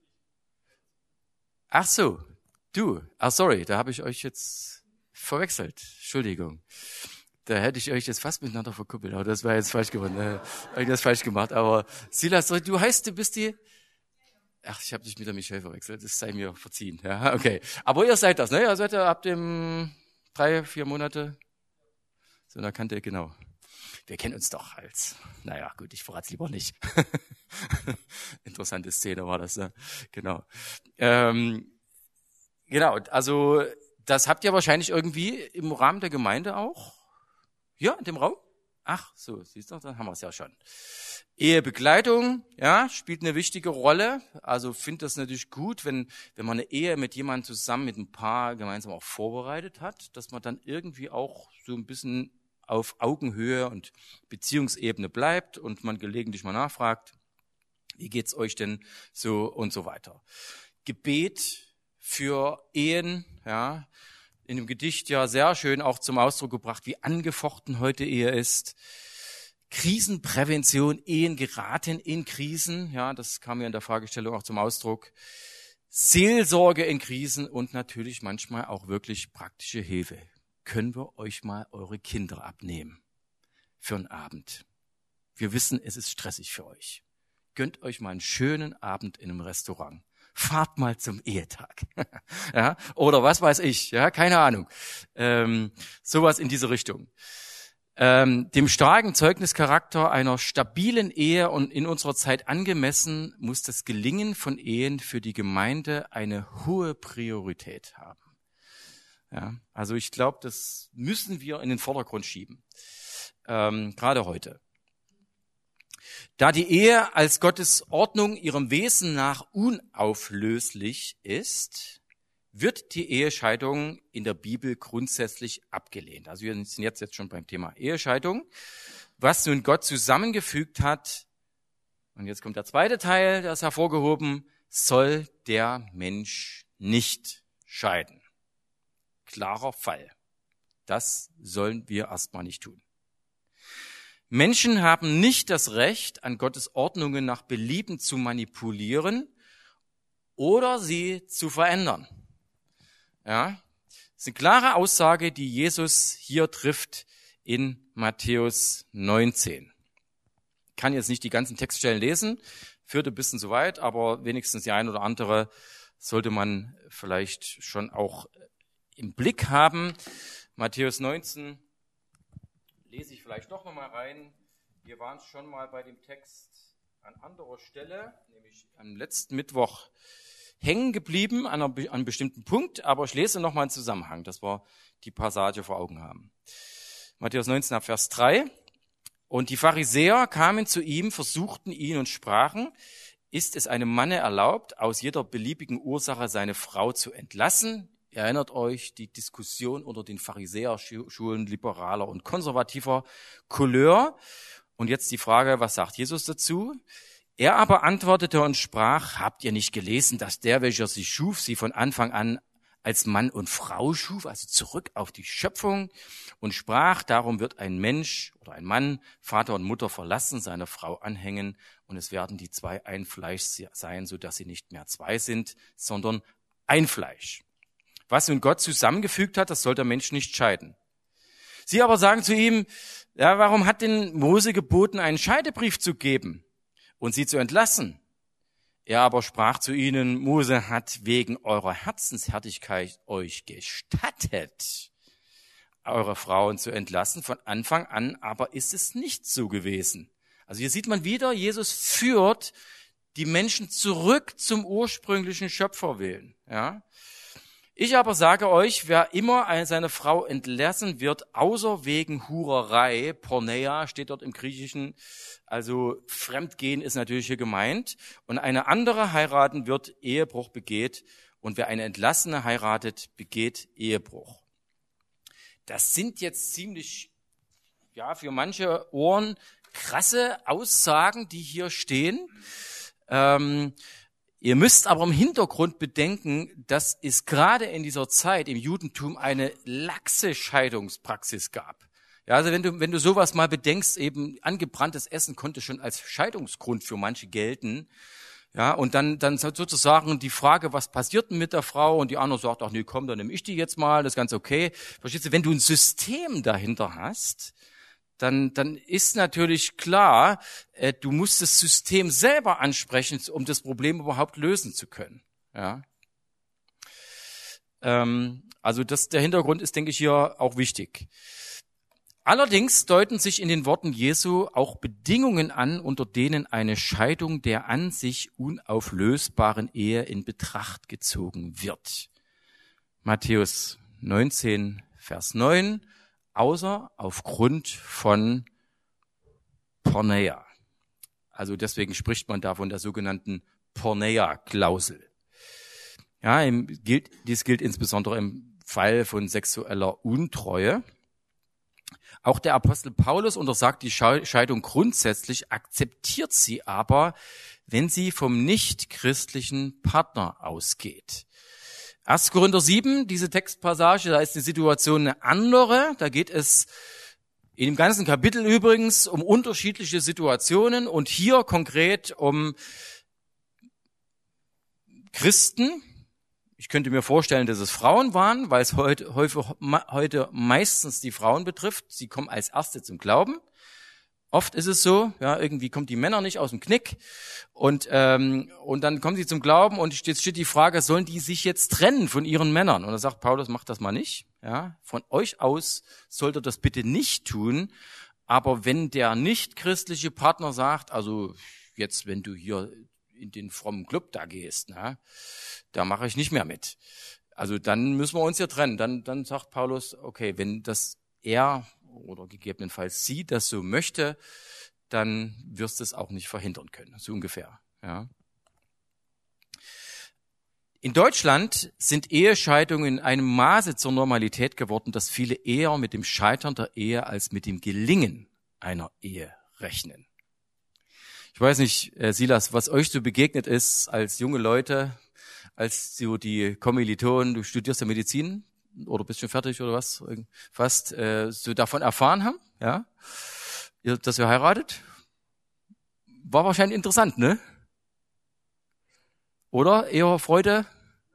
Ach so, du. Ach sorry, da habe ich euch jetzt verwechselt. Entschuldigung. Da hätte ich euch jetzt fast miteinander verkuppelt, aber das war jetzt falsch geworden. Äh, habe ich das falsch gemacht. Aber Silas, du heißt, du bist die... Ach, ich habe dich mit der Michelle verwechselt, das sei mir verziehen. Ja, okay. Aber ihr seid das, ne? Ihr seid ja ab dem drei, vier Monate so in der Kante, genau. Wir kennen uns doch als, naja, gut, ich verrate es lieber nicht. Interessante Szene war das, ne? Genau. Ähm, genau, also das habt ihr wahrscheinlich irgendwie im Rahmen der Gemeinde auch? Ja, in dem Raum? Ach, so, siehst du, dann haben wir es ja schon. Ehebegleitung, ja, spielt eine wichtige Rolle. Also finde das natürlich gut, wenn wenn man eine Ehe mit jemandem zusammen, mit ein Paar gemeinsam auch vorbereitet hat, dass man dann irgendwie auch so ein bisschen auf Augenhöhe und Beziehungsebene bleibt und man gelegentlich mal nachfragt, wie geht's euch denn so und so weiter. Gebet für Ehen, ja, in dem Gedicht ja sehr schön auch zum Ausdruck gebracht, wie angefochten heute Ehe ist. Krisenprävention, Ehen geraten in Krisen, ja, das kam ja in der Fragestellung auch zum Ausdruck. Seelsorge in Krisen und natürlich manchmal auch wirklich praktische Hilfe. Können wir euch mal eure Kinder abnehmen für einen Abend? Wir wissen, es ist stressig für euch. Gönnt euch mal einen schönen Abend in einem Restaurant. Fahrt mal zum Ehetag. Ja, oder was weiß ich, ja, keine Ahnung. Ähm, sowas in diese Richtung. Ähm, dem starken Zeugnischarakter einer stabilen Ehe und in unserer Zeit angemessen muss das Gelingen von Ehen für die Gemeinde eine hohe Priorität haben. Ja, also ich glaube, das müssen wir in den Vordergrund schieben, ähm, gerade heute. Da die Ehe als Gottes Ordnung ihrem Wesen nach unauflöslich ist, wird die Ehescheidung in der Bibel grundsätzlich abgelehnt. Also wir sind jetzt, jetzt schon beim Thema Ehescheidung. Was nun Gott zusammengefügt hat, und jetzt kommt der zweite Teil, der ist hervorgehoben, soll der Mensch nicht scheiden. Klarer Fall. Das sollen wir erstmal nicht tun. Menschen haben nicht das Recht, an Gottes Ordnungen nach Belieben zu manipulieren oder sie zu verändern. Ja, das ist eine klare Aussage, die Jesus hier trifft in Matthäus neunzehn. Ich kann jetzt nicht die ganzen Textstellen lesen, führt ein bisschen zu weit, aber wenigstens die ein oder andere sollte man vielleicht schon auch im Blick haben. Matthäus neunzehn lese ich vielleicht doch nochmal rein. Wir waren schon mal bei dem Text an anderer Stelle, nämlich am letzten Mittwoch hängen geblieben an, einer, an einem bestimmten Punkt, aber ich lese nochmal einen Zusammenhang, dass wir die Passage vor Augen haben. Matthäus neunzehn, Vers drei. Und die Pharisäer kamen zu ihm, versuchten ihn und sprachen, ist es einem Manne erlaubt, aus jeder beliebigen Ursache seine Frau zu entlassen? Ihr erinnert euch, die Diskussion unter den Pharisäerschulen liberaler und konservativer Couleur. Und jetzt die Frage, was sagt Jesus dazu? Er aber antwortete und sprach, habt ihr nicht gelesen, dass der, welcher sie schuf, sie von Anfang an als Mann und Frau schuf, also zurück auf die Schöpfung, und sprach, darum wird ein Mensch oder ein Mann Vater und Mutter verlassen, seiner Frau anhängen, und es werden die zwei ein Fleisch sein, sodass sie nicht mehr zwei sind, sondern ein Fleisch. Was nun Gott zusammengefügt hat, das soll der Mensch nicht scheiden. Sie aber sagen zu ihm, ja, warum hat denn Mose geboten, einen Scheidebrief zu geben und sie zu entlassen? Er aber sprach zu ihnen, Mose hat wegen eurer Herzenshärtigkeit euch gestattet, eure Frauen zu entlassen. Von Anfang an aber ist es nicht so gewesen. Also hier sieht man wieder, Jesus führt die Menschen zurück zum ursprünglichen Schöpferwillen. Ja? Ich aber sage euch, wer immer seine Frau entlassen wird, außer wegen Hurerei, Porneia steht dort im Griechischen, also Fremdgehen ist natürlich hier gemeint, und eine andere heiraten wird, Ehebruch begeht, und wer eine Entlassene heiratet, begeht Ehebruch. Das sind jetzt ziemlich, ja, für manche Ohren krasse Aussagen, die hier stehen. Ähm, Ihr müsst aber im Hintergrund bedenken, dass es gerade in dieser Zeit im Judentum eine laxe Scheidungspraxis gab. Ja, also wenn du, wenn du sowas mal bedenkst, eben angebranntes Essen konnte schon als Scheidungsgrund für manche gelten. Ja, und dann, dann sozusagen die Frage, was passiert denn mit der Frau? Und die andere sagt, ach nee, komm, dann nehme ich die jetzt mal, das ist ganz okay. Verstehst du, wenn du ein System dahinter hast, dann, dann ist natürlich klar, äh, du musst das System selber ansprechen, um das Problem überhaupt lösen zu können. Ja. Ähm, also das, der Hintergrund ist, denke ich, hier auch wichtig. Allerdings deuten sich in den Worten Jesu auch Bedingungen an, unter denen eine Scheidung der an sich unauflösbaren Ehe in Betracht gezogen wird. Matthäus neunzehn, Vers neun. Außer aufgrund von Porneia. Also deswegen spricht man da von der sogenannten Porneia-Klausel. Ja, im, gilt, dies gilt insbesondere im Fall von sexueller Untreue. Auch der Apostel Paulus untersagt die Scheidung grundsätzlich, akzeptiert sie aber, wenn sie vom nichtchristlichen Partner ausgeht. erster Korinther sieben, diese Textpassage, da ist die Situation eine andere. Da geht es in dem ganzen Kapitel übrigens um unterschiedliche Situationen und hier konkret um Christen. Ich könnte mir vorstellen, dass es Frauen waren, weil es heute, heute meistens die Frauen betrifft. Sie kommen als Erste zum Glauben. Oft ist es so, ja, irgendwie kommt die Männer nicht aus dem Knick und ähm, und dann kommen sie zum Glauben und jetzt steht die Frage, sollen die sich jetzt trennen von ihren Männern? Und da sagt Paulus, macht das mal nicht. Ja, von euch aus sollt ihr das bitte nicht tun. Aber wenn der nicht christliche Partner sagt, also jetzt, wenn du hier in den frommen Club da gehst, na, da mache ich nicht mehr mit. Also dann müssen wir uns ja trennen. Dann, dann sagt Paulus, okay, wenn das er oder gegebenenfalls sie das so möchte, dann wirst du es auch nicht verhindern können, so ungefähr. Ja. In Deutschland sind Ehescheidungen in einem Maße zur Normalität geworden, dass viele eher mit dem Scheitern der Ehe als mit dem Gelingen einer Ehe rechnen. Ich weiß nicht, Silas, was euch so begegnet ist als junge Leute, als so die Kommilitonen, du studierst ja Medizin oder bist schon fertig oder was, fast, äh, so davon erfahren haben, ja, ihr, dass ihr heiratet. War wahrscheinlich interessant, ne? Oder eher Freude?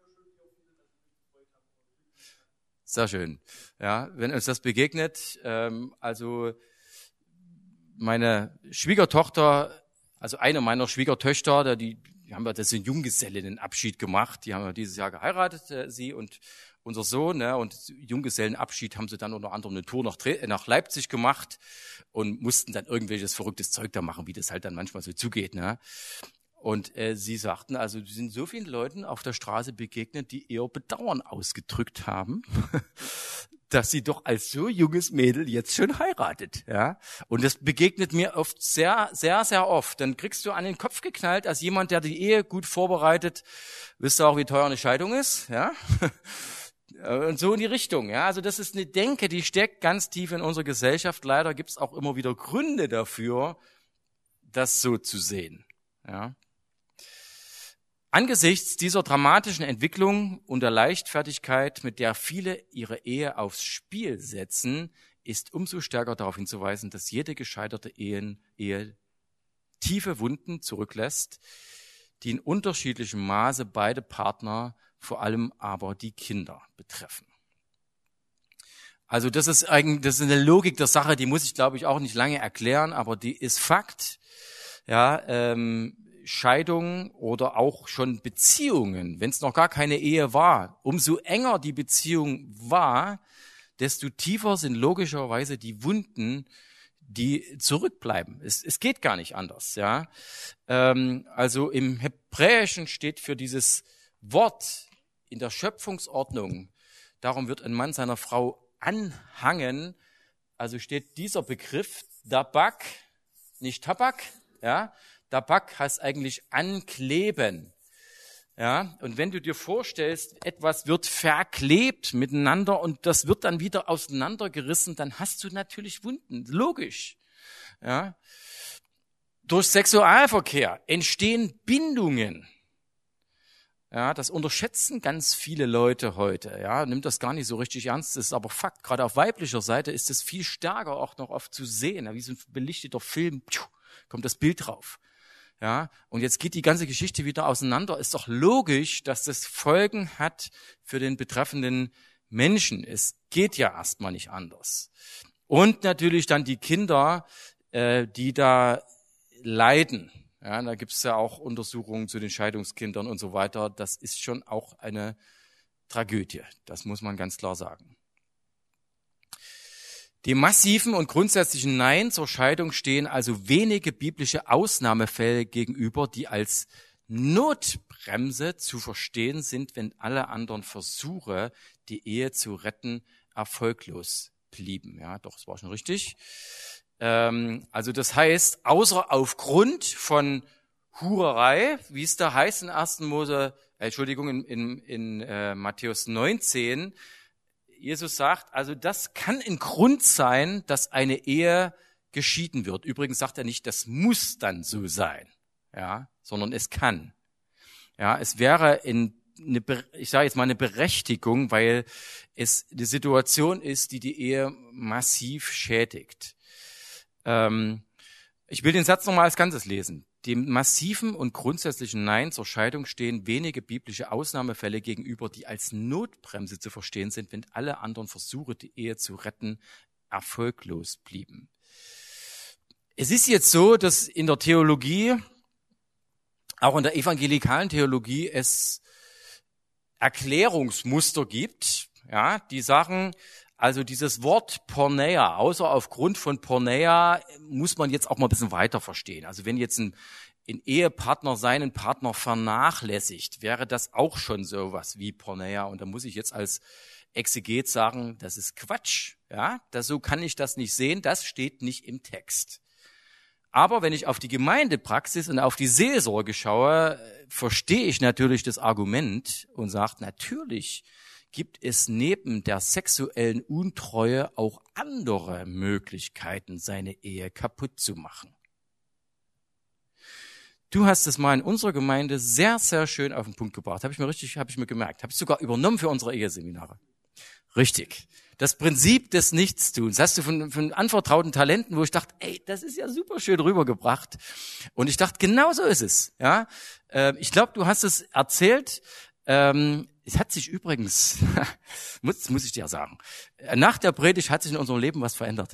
Sehr schön. Ja, wenn uns das begegnet, ähm, also meine Schwiegertochter, also eine meiner Schwiegertöchter, die, die haben ja das einen Junggesellinnenabschied gemacht. Die haben ja dieses Jahr geheiratet, äh, sie und unser Sohn. Ne, und Junggesellenabschied haben sie dann unter anderem eine Tour nach, nach Leipzig gemacht und mussten dann irgendwelches verrücktes Zeug da machen, wie das halt dann manchmal so zugeht. Ne. Und äh, sie sagten, also sie sind so vielen Leuten auf der Straße begegnet, die eher Bedauern ausgedrückt haben, dass sie doch als so junges Mädel jetzt schon heiratet. Ja. Und das begegnet mir oft sehr, sehr, sehr oft. Dann kriegst du an den Kopf geknallt, als jemand, der die Ehe gut vorbereitet, wisst ihr auch, wie teuer eine Scheidung ist. Ja. Und so in die Richtung. Ja. Also das ist eine Denke, die steckt ganz tief in unserer Gesellschaft. Leider gibt es auch immer wieder Gründe dafür, das so zu sehen. Ja. Angesichts dieser dramatischen Entwicklung und der Leichtfertigkeit, mit der viele ihre Ehe aufs Spiel setzen, ist umso stärker darauf hinzuweisen, dass jede gescheiterte Ehen, Ehe tiefe Wunden zurücklässt, die in unterschiedlichem Maße beide Partner, vor allem aber die Kinder betreffen. Also das ist eigentlich, das ist eine Logik der Sache, die muss ich, glaube ich, auch nicht lange erklären, aber die ist Fakt. Ja, ähm, Scheidungen oder auch schon Beziehungen, wenn es noch gar keine Ehe war, umso enger die Beziehung war, desto tiefer sind logischerweise die Wunden, die zurückbleiben. Es, es geht gar nicht anders. Ja, ähm, also im Hebräischen steht für dieses Wort in der Schöpfungsordnung, darum wird ein Mann seiner Frau anhangen, also steht dieser Begriff Dabak, nicht Tabak, ja, Dabak heißt eigentlich ankleben. Ja, und wenn du dir vorstellst, etwas wird verklebt miteinander und das wird dann wieder auseinandergerissen, dann hast du natürlich Wunden, logisch. Ja. Durch Sexualverkehr entstehen Bindungen. Ja, das unterschätzen ganz viele Leute heute. Ja, nimmt das gar nicht so richtig ernst, das ist aber Fakt. Gerade auf weiblicher Seite ist es viel stärker auch noch oft zu sehen. Ja, wie so ein belichteter Film, kommt das Bild drauf. Ja, und jetzt geht die ganze Geschichte wieder auseinander. Ist doch logisch, dass das Folgen hat für den betreffenden Menschen. Es geht ja erstmal nicht anders. Und natürlich dann die Kinder, äh, die da leiden. Ja, da gibt's ja auch Untersuchungen zu den Scheidungskindern und so weiter. Das ist schon auch eine Tragödie. Das muss man ganz klar sagen. Dem massiven und grundsätzlichen Nein zur Scheidung stehen also wenige biblische Ausnahmefälle gegenüber, die als Notbremse zu verstehen sind, wenn alle anderen Versuche, die Ehe zu retten, erfolglos blieben. Ja, doch, das war schon richtig. Ähm, also das heißt, außer aufgrund von Hurerei, wie es da heißt in ersten Mose, äh, Entschuldigung, in, in, in äh, Matthäus neunzehn, Jesus sagt, also das kann ein Grund sein, dass eine Ehe geschieden wird. Übrigens sagt er nicht, das muss dann so sein, ja, sondern es kann. Ja, es wäre in eine, ich sage jetzt mal eine Berechtigung, weil es eine Situation ist, die die Ehe massiv schädigt. Ähm, ich will den Satz nochmal als Ganzes lesen. Dem massiven und grundsätzlichen Nein zur Scheidung stehen wenige biblische Ausnahmefälle gegenüber, die als Notbremse zu verstehen sind, wenn alle anderen Versuche, die Ehe zu retten, erfolglos blieben. Es ist jetzt so, dass in der Theologie, auch in der evangelikalen Theologie, es Erklärungsmuster gibt, ja, die sagen, also dieses Wort Porneia, außer aufgrund von Porneia muss man jetzt auch mal ein bisschen weiter verstehen. Also wenn jetzt ein ein Ehepartner seinen Partner vernachlässigt, wäre das auch schon sowas wie Porneia. Und da muss ich jetzt als Exeget sagen, das ist Quatsch. Ja, das, so kann ich das nicht sehen, das steht nicht im Text. Aber wenn ich auf die Gemeindepraxis und auf die Seelsorge schaue, verstehe ich natürlich das Argument und sage, natürlich gibt es neben der sexuellen Untreue auch andere Möglichkeiten, seine Ehe kaputt zu machen. Du hast es mal in unserer Gemeinde sehr, sehr schön auf den Punkt gebracht. Habe ich mir richtig, habe ich mir gemerkt. Habe ich sogar übernommen für unsere Eheseminare. Richtig. Das Prinzip des Nichtstuns. Das hast du von, von anvertrauten Talenten, wo ich dachte, ey, das ist ja super schön rübergebracht. Und ich dachte, genau so ist es. Ja, äh, ich glaube, du hast es erzählt. Ähm, es hat sich übrigens, muss, muss ich dir sagen, nach der Predigt hat sich in unserem Leben was verändert.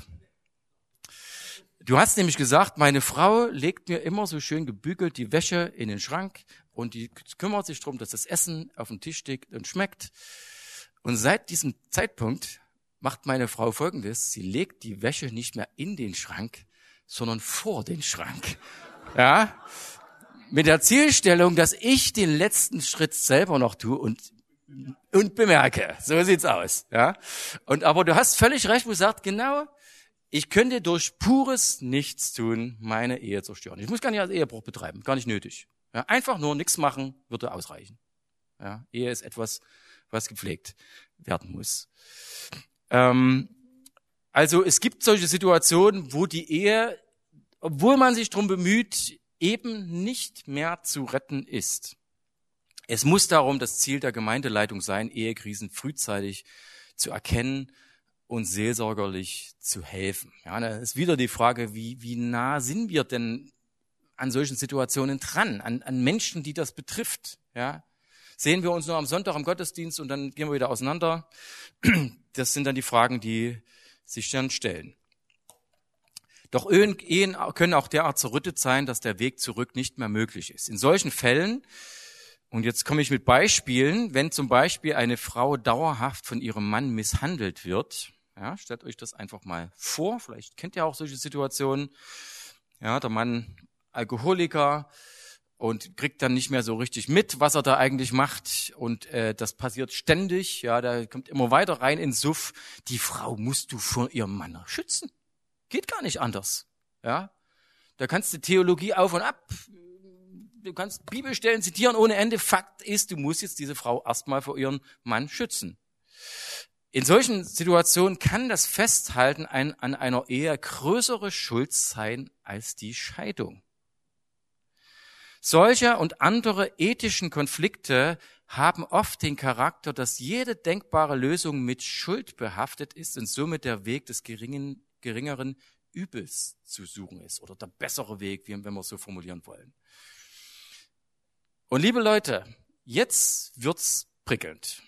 Du hast nämlich gesagt, meine Frau legt mir immer so schön gebügelt die Wäsche in den Schrank und die kümmert sich darum, dass das Essen auf dem Tisch steht und schmeckt. Und seit diesem Zeitpunkt macht meine Frau Folgendes: Sie legt die Wäsche nicht mehr in den Schrank, sondern vor den Schrank. Ja, mit der Zielstellung, dass ich den letzten Schritt selber noch tue und und bemerke. So sieht's aus. Ja, und aber du hast völlig recht, wo du sagst, genau. Ich könnte durch pures Nichtstun meine Ehe zerstören. Ich muss gar nicht als Ehebruch betreiben, gar nicht nötig. Ja, einfach nur nichts machen, würde ausreichen. Ja, Ehe ist etwas, was gepflegt werden muss. Ähm, also es gibt solche Situationen, wo die Ehe, obwohl man sich darum bemüht, eben nicht mehr zu retten ist. Es muss darum das Ziel der Gemeindeleitung sein, Ehekrisen frühzeitig zu erkennen und seelsorgerlich zu helfen. Ja, da ist wieder die Frage, wie, wie nah sind wir denn an solchen Situationen dran, an, an Menschen, die das betrifft. Ja, sehen wir uns nur am Sonntag im Gottesdienst und dann gehen wir wieder auseinander. Das sind dann die Fragen, die sich dann stellen. Doch Ehen können auch derart zerrüttet sein, dass der Weg zurück nicht mehr möglich ist. In solchen Fällen, und jetzt komme ich mit Beispielen, wenn zum Beispiel eine Frau dauerhaft von ihrem Mann misshandelt wird, ja, stellt euch das einfach mal vor, vielleicht kennt ihr auch solche Situationen, ja, der Mann Alkoholiker und kriegt dann nicht mehr so richtig mit, was er da eigentlich macht, und äh, das passiert ständig, ja, da kommt immer weiter rein in Suff. Die Frau musst du vor ihrem Mann schützen, geht gar nicht anders, ja, da kannst du Theologie auf und ab, du kannst Bibelstellen zitieren ohne Ende. Fakt ist, du musst jetzt diese Frau erstmal vor ihren Mann schützen. In solchen Situationen kann das Festhalten an, an einer Ehe größere Schuld sein als die Scheidung. Solche und andere ethischen Konflikte haben oft den Charakter, dass jede denkbare Lösung mit Schuld behaftet ist und somit der Weg des geringen, geringeren Übels zu suchen ist oder der bessere Weg, wenn wir es so formulieren wollen. Und liebe Leute, jetzt wird's prickelnd.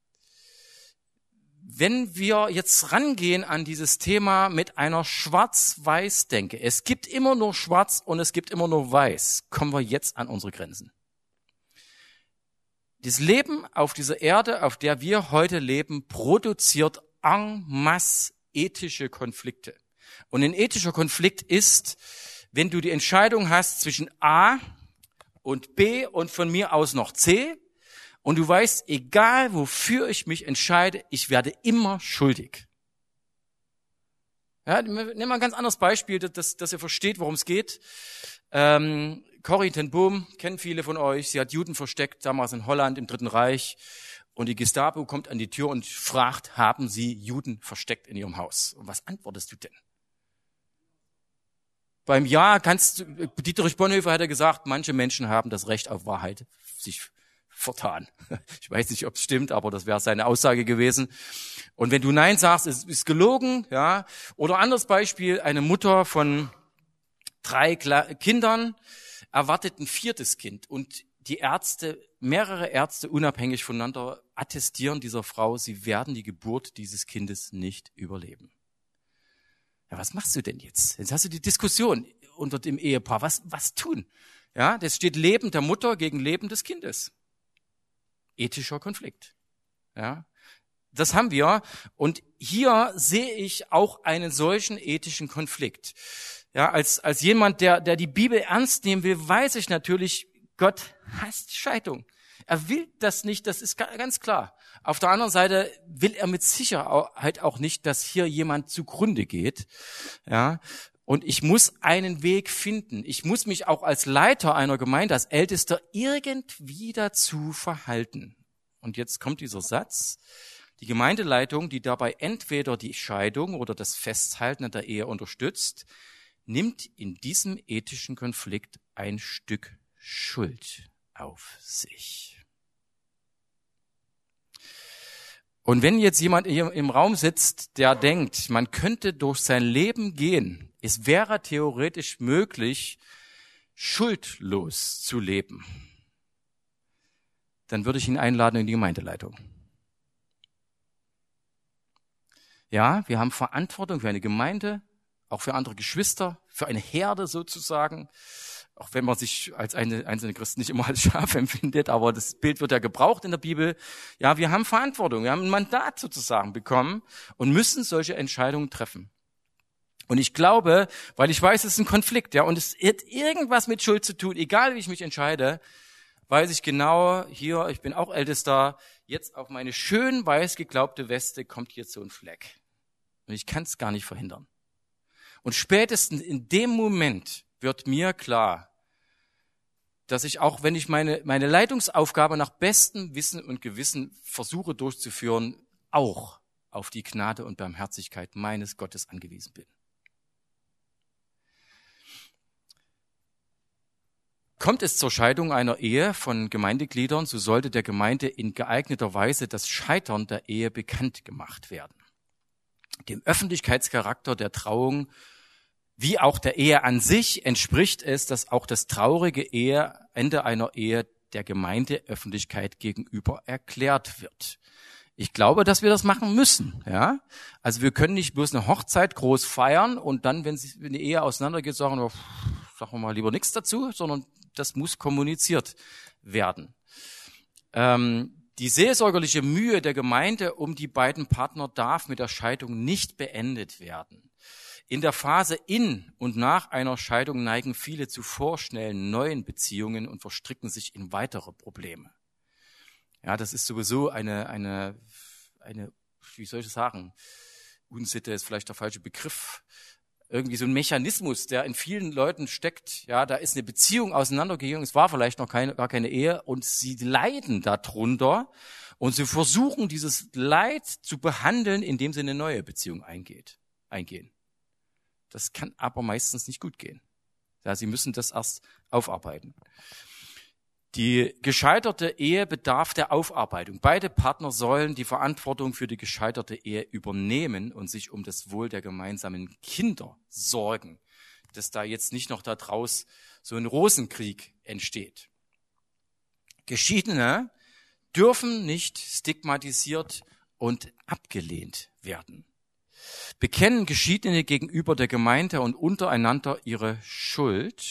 Wenn wir jetzt rangehen an dieses Thema mit einer Schwarz-Weiß-Denke, es gibt immer nur Schwarz und es gibt immer nur Weiß, kommen wir jetzt an unsere Grenzen. Das Leben auf dieser Erde, auf der wir heute leben, produziert en masse ethische Konflikte. Und ein ethischer Konflikt ist, wenn du die Entscheidung hast zwischen A und B und von mir aus noch C, und du weißt, egal wofür ich mich entscheide, ich werde immer schuldig. Ja, nehmen wir ein ganz anderes Beispiel, dass, dass ihr versteht, worum es geht. Ähm, Corrie ten Boom, kennen viele von euch. Sie hat Juden versteckt, damals in Holland im Dritten Reich. Und die Gestapo kommt an die Tür und fragt, haben Sie Juden versteckt in Ihrem Haus? Und was antwortest du denn? Beim Ja kannst du, Dietrich Bonhoeffer hat ja gesagt, manche Menschen haben das Recht auf Wahrheit sich vertan. Ich weiß nicht, ob es stimmt, aber das wäre seine Aussage gewesen. Und wenn du Nein sagst, es ist gelogen, ja. Oder anderes Beispiel, eine Mutter von drei Kindern erwartet ein viertes Kind und die Ärzte, mehrere Ärzte unabhängig voneinander attestieren dieser Frau, sie werden die Geburt dieses Kindes nicht überleben. Ja, was machst du denn jetzt? Jetzt hast du die Diskussion unter dem Ehepaar. Was, was tun? Ja, das steht Leben der Mutter gegen Leben des Kindes. Ethischer Konflikt. Ja, das haben wir. Und hier sehe ich auch einen solchen ethischen Konflikt. Ja, als, als jemand, der, der die Bibel ernst nehmen will, weiß ich natürlich, Gott hasst Scheidung. Er will das nicht, das ist ganz klar. Auf der anderen Seite will er mit Sicherheit auch nicht, dass hier jemand zugrunde geht. Ja, und ich muss einen Weg finden. Ich muss mich auch als Leiter einer Gemeinde, als Ältester irgendwie dazu verhalten. Und jetzt kommt dieser Satz. Die Gemeindeleitung, die dabei entweder die Scheidung oder das Festhalten an der Ehe unterstützt, nimmt in diesem ethischen Konflikt ein Stück Schuld auf sich. Und wenn jetzt jemand hier im Raum sitzt, der denkt, man könnte durch sein Leben gehen, es wäre theoretisch möglich, schuldlos zu leben, dann würde ich ihn einladen in die Gemeindeleitung. Ja, wir haben Verantwortung für eine Gemeinde, auch für andere Geschwister, für eine Herde sozusagen. Auch wenn man sich als eine, einzelne Christ nicht immer als Schaf empfindet, aber das Bild wird ja gebraucht in der Bibel. Ja, wir haben Verantwortung, wir haben ein Mandat sozusagen bekommen und müssen solche Entscheidungen treffen. Und ich glaube, weil ich weiß, es ist ein Konflikt, ja, und es hat irgendwas mit Schuld zu tun, egal wie ich mich entscheide, weiß ich genau, hier, ich bin auch Ältester, jetzt auf meine schön weiß geglaubte Weste kommt jetzt so ein Fleck. Und ich kann es gar nicht verhindern. Und spätestens in dem Moment wird mir klar, dass ich auch, wenn ich meine, meine Leitungsaufgabe nach bestem Wissen und Gewissen versuche durchzuführen, auch auf die Gnade und Barmherzigkeit meines Gottes angewiesen bin. Kommt es zur Scheidung einer Ehe von Gemeindegliedern, so sollte der Gemeinde in geeigneter Weise das Scheitern der Ehe bekannt gemacht werden. Dem Öffentlichkeitscharakter der Trauung wie auch der Ehe an sich entspricht es, dass auch das traurige Ehe, Ende einer Ehe der Gemeindeöffentlichkeit gegenüber erklärt wird. Ich glaube, dass wir das machen müssen. Ja, also wir können nicht bloß eine Hochzeit groß feiern und dann, wenn eine Ehe auseinandergeht, sagen wir, sagen wir mal lieber nichts dazu, sondern das muss kommuniziert werden. Ähm, die seelsorgerliche Mühe der Gemeinde um die beiden Partner darf mit der Scheidung nicht beendet werden. In der Phase in und nach einer Scheidung neigen viele zu vorschnellen neuen Beziehungen und verstricken sich in weitere Probleme. Ja, das ist sowieso eine, eine, eine, wie soll ich sagen, Unsitte ist vielleicht der falsche Begriff, irgendwie so ein Mechanismus, der in vielen Leuten steckt. Ja, da ist eine Beziehung auseinandergegangen, es war vielleicht noch keine, gar keine Ehe und sie leiden darunter und sie versuchen, dieses Leid zu behandeln, indem sie eine neue Beziehung eingeht, eingehen. Das kann aber meistens nicht gut gehen. Ja, sie müssen das erst aufarbeiten. Die gescheiterte Ehe bedarf der Aufarbeitung. Beide Partner sollen die Verantwortung für die gescheiterte Ehe übernehmen und sich um das Wohl der gemeinsamen Kinder sorgen, dass da jetzt nicht noch da draus so ein Rosenkrieg entsteht. Geschiedene dürfen nicht stigmatisiert und abgelehnt werden. Bekennen Geschiedene gegenüber der Gemeinde und untereinander ihre Schuld.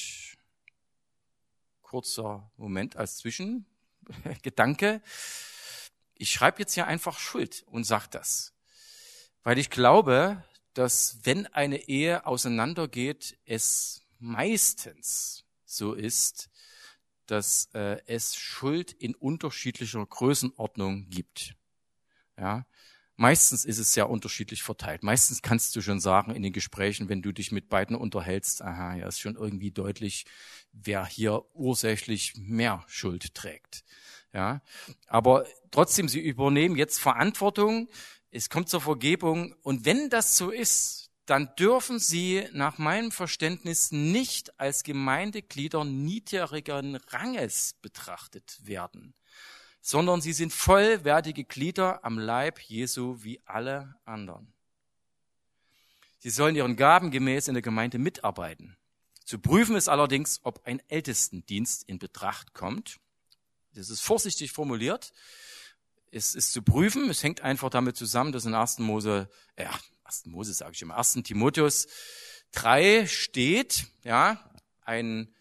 Kurzer Moment als Zwischengedanke. Ich schreibe jetzt hier einfach Schuld und sage das, weil ich glaube, dass wenn eine Ehe auseinandergeht, es meistens so ist, dass äh, es Schuld in unterschiedlicher Größenordnung gibt. Ja. Meistens ist es sehr unterschiedlich verteilt. Meistens kannst du schon sagen in den Gesprächen, wenn du dich mit beiden unterhältst, aha, ja, ist schon irgendwie deutlich, wer hier ursächlich mehr Schuld trägt. Ja, aber trotzdem, sie übernehmen jetzt Verantwortung, es kommt zur Vergebung und wenn das so ist, dann dürfen sie nach meinem Verständnis nicht als Gemeindeglieder niedrigeren Ranges betrachtet werden, sondern sie sind vollwertige Glieder am Leib Jesu wie alle anderen. Sie sollen ihren Gaben gemäß in der Gemeinde mitarbeiten. Zu prüfen ist allerdings, ob ein Ältestendienst in Betracht kommt. Das ist vorsichtig formuliert. Es ist zu prüfen, es hängt einfach damit zusammen, dass in ersten Mose, äh, ersten Mose sage ich immer, ersten Timotheus drei steht, ja, ein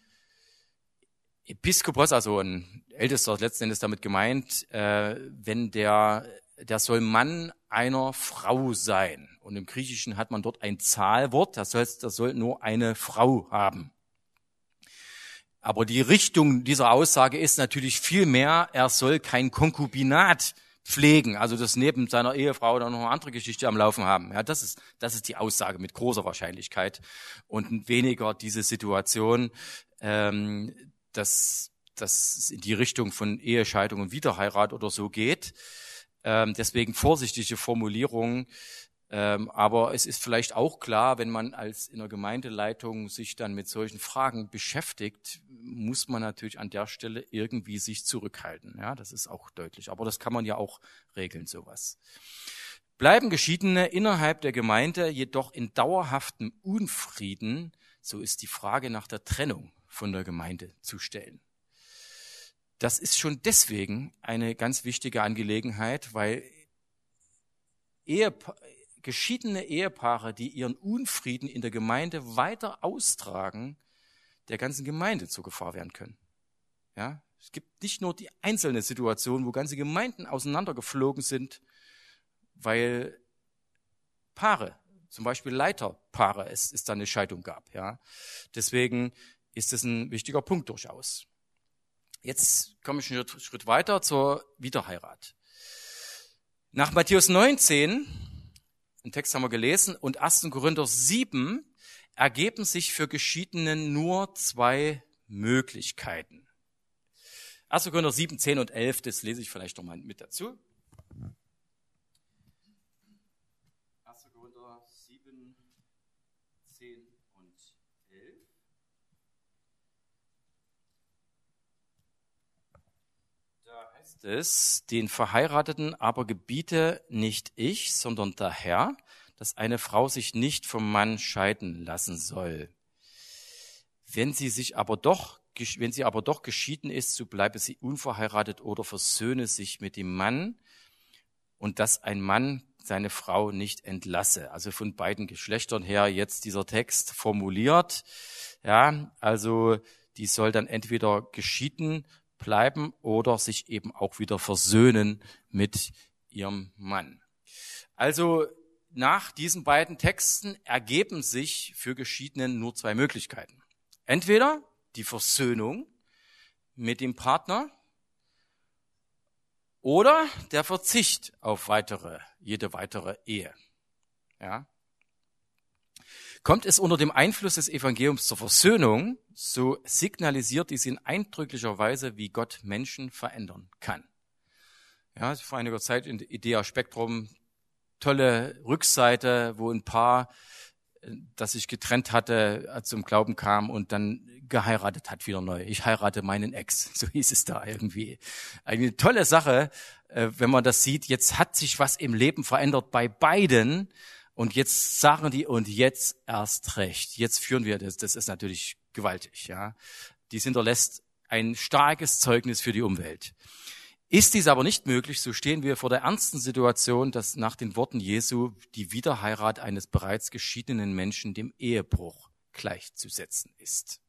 Episkopos, also ein Ältester, letzten Endes damit gemeint, äh, wenn der der soll Mann einer Frau sein. Und im Griechischen hat man dort ein Zahlwort, das heißt, das soll nur eine Frau haben. Aber die Richtung dieser Aussage ist natürlich viel mehr, er soll kein Konkubinat pflegen, also das neben seiner Ehefrau dann noch eine andere Geschichte am Laufen haben. Ja, das ist, das ist die Aussage mit großer Wahrscheinlichkeit und weniger diese Situation, ähm, dass, dass es in die Richtung von Ehescheidung und Wiederheirat oder so geht. Ähm, deswegen vorsichtige Formulierungen. Ähm, aber es ist vielleicht auch klar, wenn man als in der Gemeindeleitung sich dann mit solchen Fragen beschäftigt, muss man natürlich an der Stelle irgendwie sich zurückhalten. Ja, das ist auch deutlich. Aber das kann man ja auch regeln, sowas. Bleiben Geschiedene innerhalb der Gemeinde jedoch in dauerhaftem Unfrieden, so ist die Frage nach der Trennung von der Gemeinde zu stellen. Das ist schon deswegen eine ganz wichtige Angelegenheit, weil Ehepa- geschiedene Ehepaare, die ihren Unfrieden in der Gemeinde weiter austragen, der ganzen Gemeinde zur Gefahr werden können. Ja, es gibt nicht nur die einzelne Situation, wo ganze Gemeinden auseinandergeflogen sind, weil Paare, zum Beispiel Leiterpaare, es, es da eine Scheidung gab. Ja, deswegen ist es ein wichtiger Punkt durchaus. Jetzt komme ich einen Schritt weiter zur Wiederheirat. Nach Matthäus neunzehn, den Text haben wir gelesen, und erster Korinther sieben ergeben sich für Geschiedene nur zwei Möglichkeiten. erster Korinther sieben, zehn und elf, das lese ich vielleicht noch mal mit dazu. erster Korinther sieben, zehn und elf. Da heißt es, den Verheirateten aber gebiete nicht ich, sondern der Herr, dass eine Frau sich nicht vom Mann scheiden lassen soll. Wenn sie sich aber doch, wenn sie aber doch geschieden ist, so bleibe sie unverheiratet oder versöhne sich mit dem Mann, und dass ein Mann seine Frau nicht entlasse. Also von beiden Geschlechtern her jetzt dieser Text formuliert. Ja, also die soll dann entweder geschieden bleiben oder sich eben auch wieder versöhnen mit ihrem Mann. Also nach diesen beiden Texten ergeben sich für Geschiedenen nur zwei Möglichkeiten. Entweder die Versöhnung mit dem Partner oder der Verzicht auf weitere, jede weitere Ehe. Ja. Kommt es unter dem Einfluss des Evangeliums zur Versöhnung, so signalisiert dies in eindrücklicher Weise, wie Gott Menschen verändern kann. Ja, vor einiger Zeit in Idea Spektrum, tolle Rückseite, wo ein Paar, das sich getrennt hatte, zum Glauben kam und dann geheiratet hat, wieder neu. Ich heirate meinen Ex, so hieß es da irgendwie. Eine tolle Sache, wenn man das sieht. Jetzt hat sich was im Leben verändert bei beiden. Und jetzt sagen die, und jetzt erst recht. Jetzt führen wir das. Das ist natürlich gewaltig, ja. Dies hinterlässt ein starkes Zeugnis für die Umwelt. Ist dies aber nicht möglich, so stehen wir vor der ernsten Situation, dass nach den Worten Jesu die Wiederheirat eines bereits geschiedenen Menschen dem Ehebruch gleichzusetzen ist.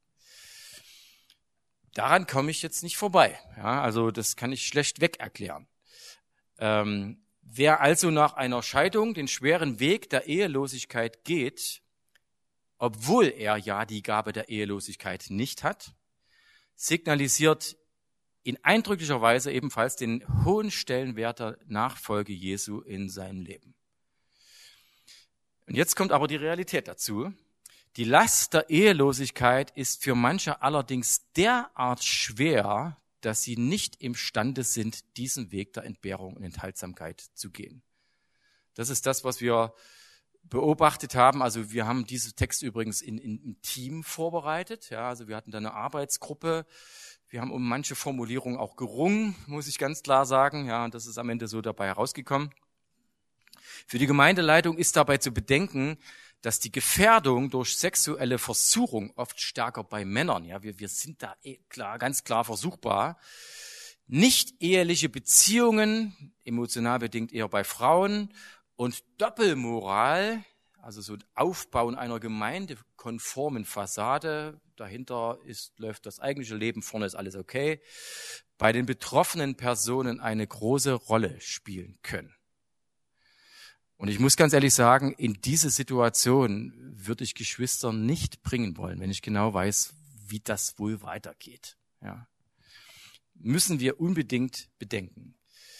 Daran komme ich jetzt nicht vorbei. Ja, also das kann ich schlecht weg erklären. Ähm, Wer also nach einer Scheidung den schweren Weg der Ehelosigkeit geht, obwohl er ja die Gabe der Ehelosigkeit nicht hat, signalisiert in eindrücklicher Weise ebenfalls den hohen Stellenwert der Nachfolge Jesu in seinem Leben. Und jetzt kommt aber die Realität dazu. Die Last der Ehelosigkeit ist für manche allerdings derart schwer, dass sie nicht imstande sind, diesen Weg der Entbehrung und Enthaltsamkeit zu gehen. Das ist das, was wir beobachtet haben. Also wir haben diese Texte übrigens in, in, im Team vorbereitet. Ja, also wir hatten da eine Arbeitsgruppe. Wir haben um manche Formulierungen auch gerungen, muss ich ganz klar sagen. Ja, und das ist am Ende so dabei herausgekommen. Für die Gemeindeleitung ist dabei zu bedenken, dass die Gefährdung durch sexuelle Versuchung oft stärker bei Männern, ja, wir, wir sind da eh klar, ganz klar versuchbar, nicht eheliche Beziehungen, emotional bedingt eher bei Frauen, und Doppelmoral, also so ein Aufbauen einer gemeindekonformen Fassade, dahinter ist, läuft das eigentliche Leben, vorne ist alles okay, bei den betroffenen Personen eine große Rolle spielen können. Und ich muss ganz ehrlich sagen, in diese Situation würde ich Geschwister nicht bringen wollen, wenn ich genau weiß, wie das wohl weitergeht. Ja. Müssen wir unbedingt bedenken.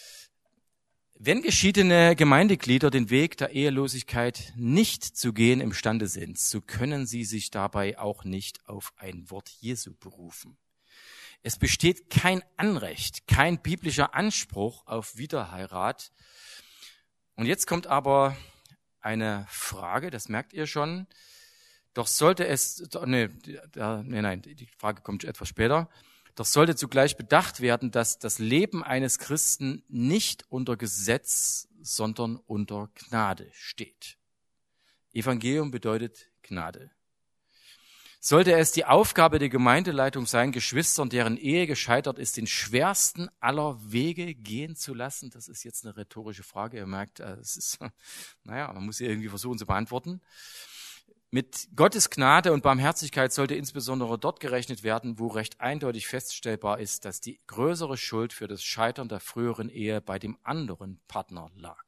Wenn geschiedene Gemeindeglieder den Weg der Ehelosigkeit nicht zu gehen imstande sind, so können sie sich dabei auch nicht auf ein Wort Jesu berufen. Es besteht kein Anrecht, kein biblischer Anspruch auf Wiederheirat. Und jetzt kommt aber eine Frage, das merkt ihr schon. Doch sollte es, nee, nee, nein, die Frage kommt etwas später. Doch sollte zugleich bedacht werden, dass das Leben eines Christen nicht unter Gesetz, sondern unter Gnade steht. Evangelium bedeutet Gnade. Sollte es die Aufgabe der Gemeindeleitung sein, Geschwistern, deren Ehe gescheitert ist, den schwersten aller Wege gehen zu lassen? Das ist jetzt eine rhetorische Frage. Ihr merkt, es ist, naja, man muss sie irgendwie versuchen zu beantworten. Mit Gottes Gnade und Barmherzigkeit sollte insbesondere dort gerechnet werden, wo recht eindeutig feststellbar ist, dass die größere Schuld für das Scheitern der früheren Ehe bei dem anderen Partner lag.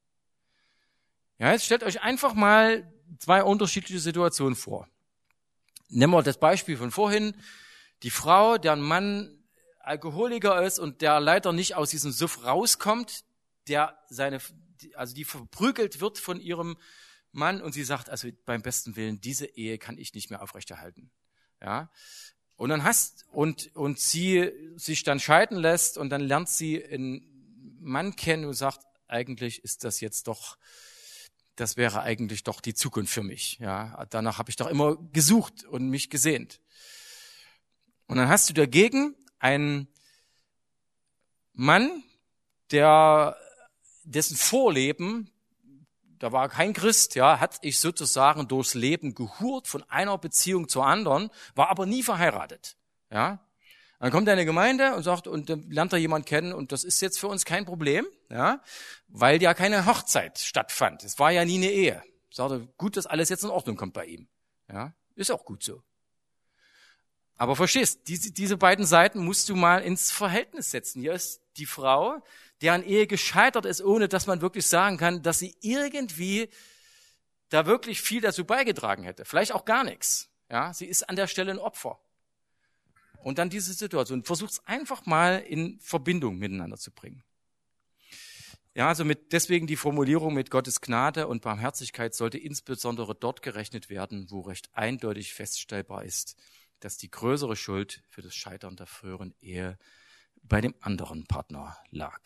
Ja, jetzt stellt euch einfach mal zwei unterschiedliche Situationen vor. Nehmen wir das Beispiel von vorhin. Die Frau, deren Mann Alkoholiker ist und der leider nicht aus diesem Suff rauskommt, der seine, also die verprügelt wird von ihrem Mann und sie sagt, also beim besten Willen, diese Ehe kann ich nicht mehr aufrechterhalten. Ja. Und dann hast, und, und sie sich dann scheiden lässt und dann lernt sie einen Mann kennen und sagt, eigentlich ist das jetzt doch, das wäre eigentlich doch die Zukunft für mich. Ja. Danach habe ich doch immer gesucht und mich gesehnt. Und dann hast du dagegen einen Mann, der, dessen Vorleben, da war kein Christ, ja, hat ich sozusagen durchs Leben gehurt von einer Beziehung zur anderen, war aber nie verheiratet, ja. Dann kommt er in eine Gemeinde und sagt, und dann lernt er jemanden kennen und das ist jetzt für uns kein Problem, ja, weil ja keine Hochzeit stattfand. Es war ja nie eine Ehe. Ich sagte, gut, dass alles jetzt in Ordnung kommt bei ihm, ja, ist auch gut so. Aber verstehst, diese, diese beiden Seiten musst du mal ins Verhältnis setzen. Hier ist die Frau, deren Ehe gescheitert ist, ohne dass man wirklich sagen kann, dass sie irgendwie da wirklich viel dazu beigetragen hätte. Vielleicht auch gar nichts. Ja, sie ist an der Stelle ein Opfer. Und dann diese Situation. Versucht es einfach mal in Verbindung miteinander zu bringen. Ja, also mit, deswegen die Formulierung mit Gottes Gnade und Barmherzigkeit sollte insbesondere dort gerechnet werden, wo recht eindeutig feststellbar ist, dass die größere Schuld für das Scheitern der früheren Ehe bei dem anderen Partner lag.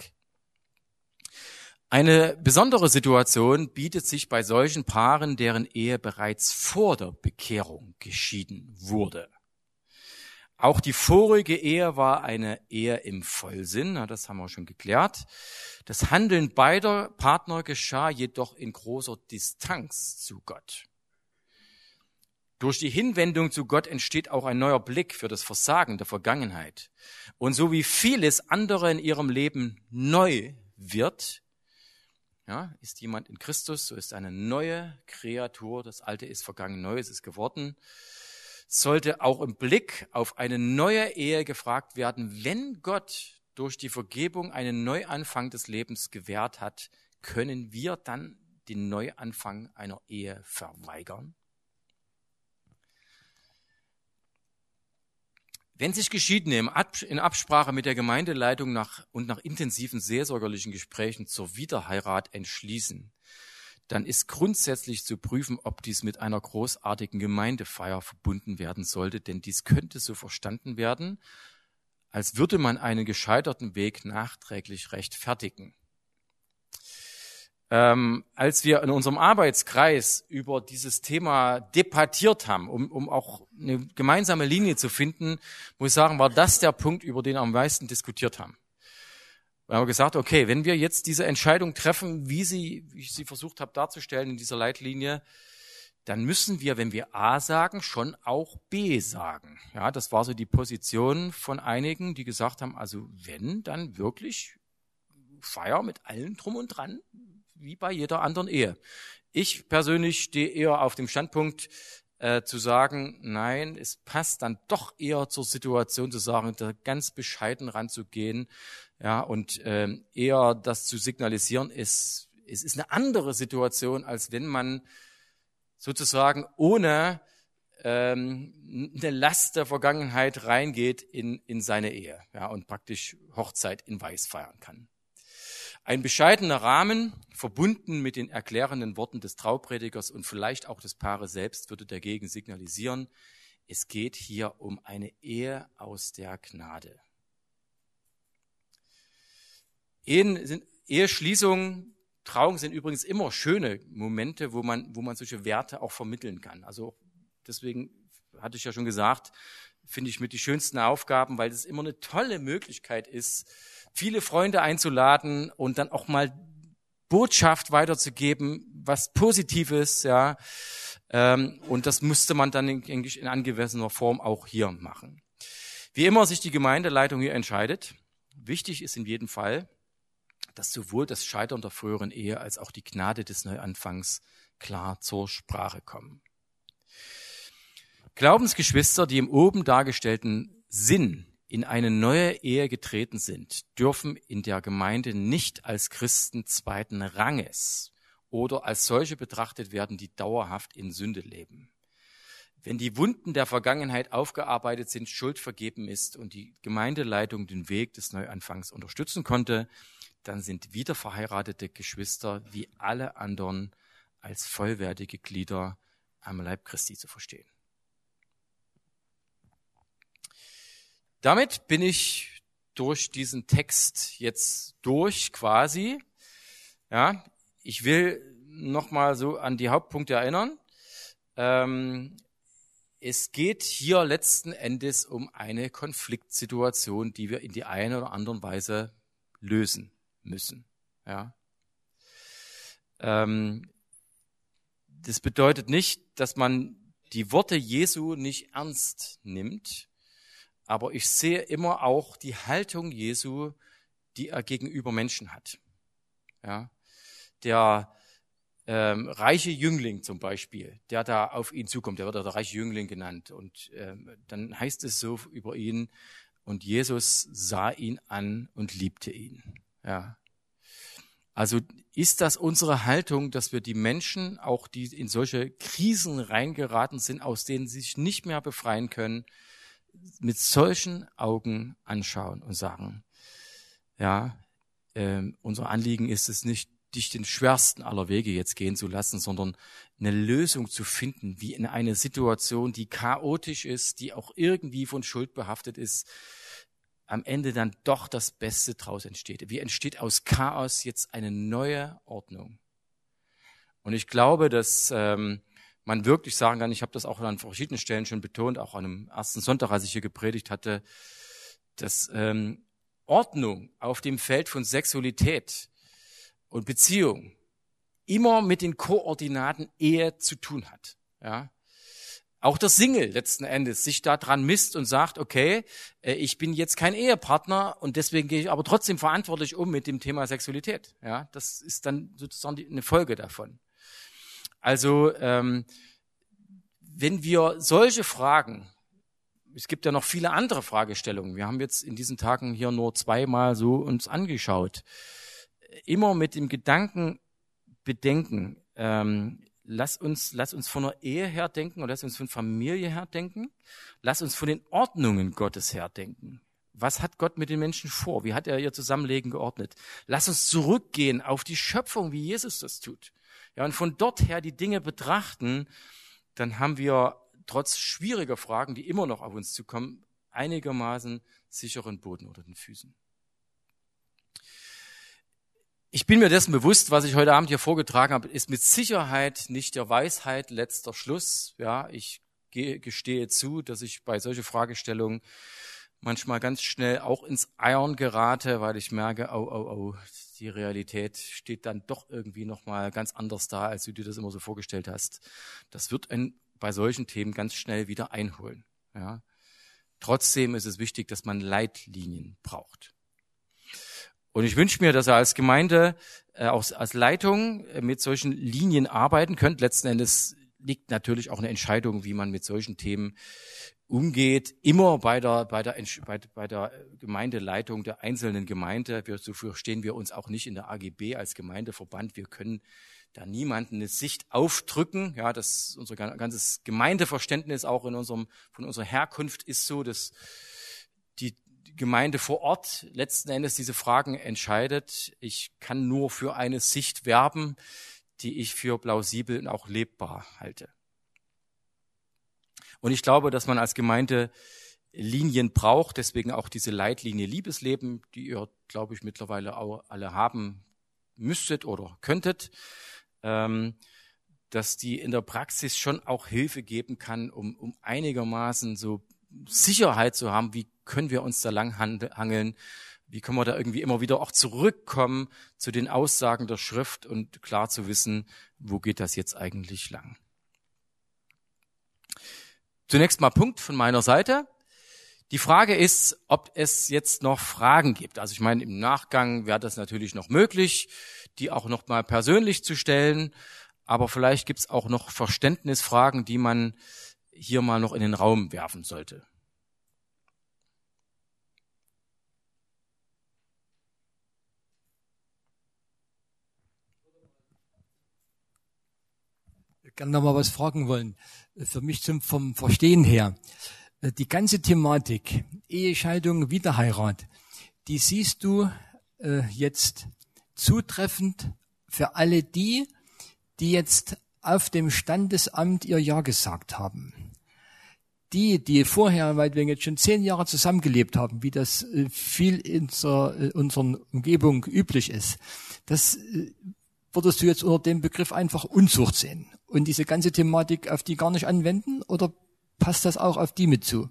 Eine besondere Situation bietet sich bei solchen Paaren, deren Ehe bereits vor der Bekehrung geschieden wurde. Auch die vorige Ehe war eine Ehe im Vollsinn, das haben wir schon geklärt. Das Handeln beider Partner geschah jedoch in großer Distanz zu Gott. Durch die Hinwendung zu Gott entsteht auch ein neuer Blick für das Versagen der Vergangenheit. Und so wie vieles andere in ihrem Leben neu wird, ja, ist jemand in Christus, so ist eine neue Kreatur, das Alte ist vergangen, Neues ist geworden, sollte auch im Blick auf eine neue Ehe gefragt werden, wenn Gott durch die Vergebung einen Neuanfang des Lebens gewährt hat, können wir dann den Neuanfang einer Ehe verweigern? Wenn sich Geschiedene in Absprache mit der Gemeindeleitung nach und nach intensiven seelsorgerlichen Gesprächen zur Wiederheirat entschließen, dann ist grundsätzlich zu prüfen, ob dies mit einer großartigen Gemeindefeier verbunden werden sollte, denn dies könnte so verstanden werden, als würde man einen gescheiterten Weg nachträglich rechtfertigen. Ähm, als wir in unserem Arbeitskreis über dieses Thema debattiert haben, um, um auch eine gemeinsame Linie zu finden, muss ich sagen, war das der Punkt, über den wir am meisten diskutiert haben. Wir haben gesagt, okay, wenn wir jetzt diese Entscheidung treffen, wie sie, wie ich sie versucht habe darzustellen in dieser Leitlinie, dann müssen wir, wenn wir A sagen, schon auch B sagen. Ja, das war so die Position von einigen, die gesagt haben, also wenn, dann wirklich Feier mit allem drum und dran, wie bei jeder anderen Ehe. Ich persönlich stehe eher auf dem Standpunkt äh, zu sagen, nein, es passt dann doch eher zur Situation zu sagen, da ganz bescheiden ranzugehen, ja, und äh, eher das zu signalisieren, es Es ist eine andere Situation, als wenn man sozusagen ohne ähm, eine Last der Vergangenheit reingeht in, in seine Ehe, ja, und praktisch Hochzeit in Weiß feiern kann. Ein bescheidener Rahmen, verbunden mit den erklärenden Worten des Traupredigers und vielleicht auch des Paares selbst, würde dagegen signalisieren, es geht hier um eine Ehe aus der Gnade. Ehen sind, Eheschließungen, Trauungen sind übrigens immer schöne Momente, wo man, wo man solche Werte auch vermitteln kann. Also deswegen hatte ich ja schon gesagt, finde ich mit die schönsten Aufgaben, weil es immer eine tolle Möglichkeit ist, viele Freunde einzuladen und dann auch mal Botschaft weiterzugeben, was Positives, ja. Und das musste man dann in, in angemessener Form auch hier machen. Wie immer sich die Gemeindeleitung hier entscheidet, wichtig ist in jedem Fall, dass sowohl das Scheitern der früheren Ehe als auch die Gnade des Neuanfangs klar zur Sprache kommen. Glaubensgeschwister, die im oben dargestellten Sinn in eine neue Ehe getreten sind, dürfen in der Gemeinde nicht als Christen zweiten Ranges oder als solche betrachtet werden, die dauerhaft in Sünde leben. Wenn die Wunden der Vergangenheit aufgearbeitet sind, Schuld vergeben ist und die Gemeindeleitung den Weg des Neuanfangs unterstützen konnte, dann sind wiederverheiratete Geschwister wie alle anderen als vollwertige Glieder am Leib Christi zu verstehen. Damit bin ich durch diesen Text jetzt durch quasi. Ja, ich will nochmal so an die Hauptpunkte erinnern. Ähm, es geht hier letzten Endes um eine Konfliktsituation, die wir in die eine oder andere Weise lösen müssen. Ja. Ähm, das bedeutet nicht, dass man die Worte Jesu nicht ernst nimmt, aber ich sehe immer auch die Haltung Jesu, die er gegenüber Menschen hat. Ja. Der ähm, reiche Jüngling zum Beispiel, der da auf ihn zukommt, der wird der reiche Jüngling genannt. Und ähm, dann heißt es so über ihn, und Jesus sah ihn an und liebte ihn. Ja. Also ist das unsere Haltung, dass wir die Menschen, auch die in solche Krisen reingeraten sind, aus denen sie sich nicht mehr befreien können, mit solchen Augen anschauen und sagen, ja, äh, unser Anliegen ist es nicht, dich den schwersten aller Wege jetzt gehen zu lassen, sondern eine Lösung zu finden, wie in eine Situation, die chaotisch ist, die auch irgendwie von Schuld behaftet ist, am Ende dann doch das Beste draus entsteht. Wie entsteht aus Chaos jetzt eine neue Ordnung? Und ich glaube, dass ähm, man wirklich sagen kann, ich habe das auch an verschiedenen Stellen schon betont, auch an dem ersten Sonntag, als ich hier gepredigt hatte, dass ähm, Ordnung auf dem Feld von Sexualität und Beziehung immer mit den Koordinaten Ehe zu tun hat. Ja, auch der Single letzten Endes sich daran misst und sagt, okay, ich bin jetzt kein Ehepartner und deswegen gehe ich aber trotzdem verantwortlich um mit dem Thema Sexualität. Ja, das ist dann sozusagen eine Folge davon. Also ähm, wenn wir solche Fragen, es gibt ja noch viele andere Fragestellungen, wir haben jetzt in diesen Tagen hier nur zweimal so uns angeschaut, immer mit dem Gedanken bedenken, ähm, lass uns, lass uns von der Ehe her denken und lass uns von Familie her denken, lass uns von den Ordnungen Gottes her denken. Was hat Gott mit den Menschen vor? Wie hat er ihr Zusammenleben geordnet? Lass uns zurückgehen auf die Schöpfung, wie Jesus das tut. Ja, und von dort her die Dinge betrachten, dann haben wir trotz schwieriger Fragen, die immer noch auf uns zukommen, einigermaßen sicheren Boden unter den Füßen. Ich bin mir dessen bewusst, was ich heute Abend hier vorgetragen habe, ist mit Sicherheit nicht der Weisheit letzter Schluss. Ja, ich gestehe zu, dass ich bei solchen Fragestellungen manchmal ganz schnell auch ins Eiern gerate, weil ich merke, oh, oh, oh, die Realität steht dann doch irgendwie nochmal ganz anders da, als du dir das immer so vorgestellt hast. Das wird einen bei solchen Themen ganz schnell wieder einholen. Ja. Trotzdem ist es wichtig, dass man Leitlinien braucht. Und ich wünsche mir, dass ihr als Gemeinde, äh, auch als Leitung äh, mit solchen Linien arbeiten könnt. Letzten Endes liegt natürlich auch eine Entscheidung, wie man mit solchen Themen umgeht, immer bei der, bei der, bei, bei der Gemeindeleitung der einzelnen Gemeinde. Wir, so verstehen wir uns auch nicht in der A G B als Gemeindeverband. Wir können da niemanden eine Sicht aufdrücken. Ja, das unser ganzes Gemeindeverständnis auch in unserem, von unserer Herkunft ist so, dass die Gemeinde vor Ort letzten Endes diese Fragen entscheidet. Ich kann nur für eine Sicht werben, die ich für plausibel und auch lebbar halte. Und ich glaube, dass man als Gemeinde Linien braucht, deswegen auch diese Leitlinie Liebesleben, die ihr, glaube ich, mittlerweile auch alle haben müsstet oder könntet, ähm, dass die in der Praxis schon auch Hilfe geben kann, um, um einigermaßen so Sicherheit zu haben, wie können wir uns da lang hangeln, wie können wir da irgendwie immer wieder auch zurückkommen zu den Aussagen der Schrift und klar zu wissen, wo geht das jetzt eigentlich lang. Zunächst mal Punkt von meiner Seite. Die Frage ist, ob es jetzt noch Fragen gibt. Also ich meine, im Nachgang wäre das natürlich noch möglich, die auch noch mal persönlich zu stellen. Aber vielleicht gibt es auch noch Verständnisfragen, die man hier mal noch in den Raum werfen sollte. Ich kann noch mal was fragen wollen. Für mich zum vom Verstehen her. Die ganze Thematik, Ehescheidung, Wiederheirat, die siehst du äh, jetzt zutreffend für alle die, die jetzt auf dem Standesamt ihr Ja gesagt haben. Die, die vorher, weil wir jetzt schon zehn Jahre zusammengelebt haben, wie das äh, viel in unserer, äh, unserer Umgebung üblich ist, das äh, würdest du jetzt unter dem Begriff einfach Unzucht sehen und diese ganze Thematik auf die gar nicht anwenden, oder passt das auch auf die mit zu?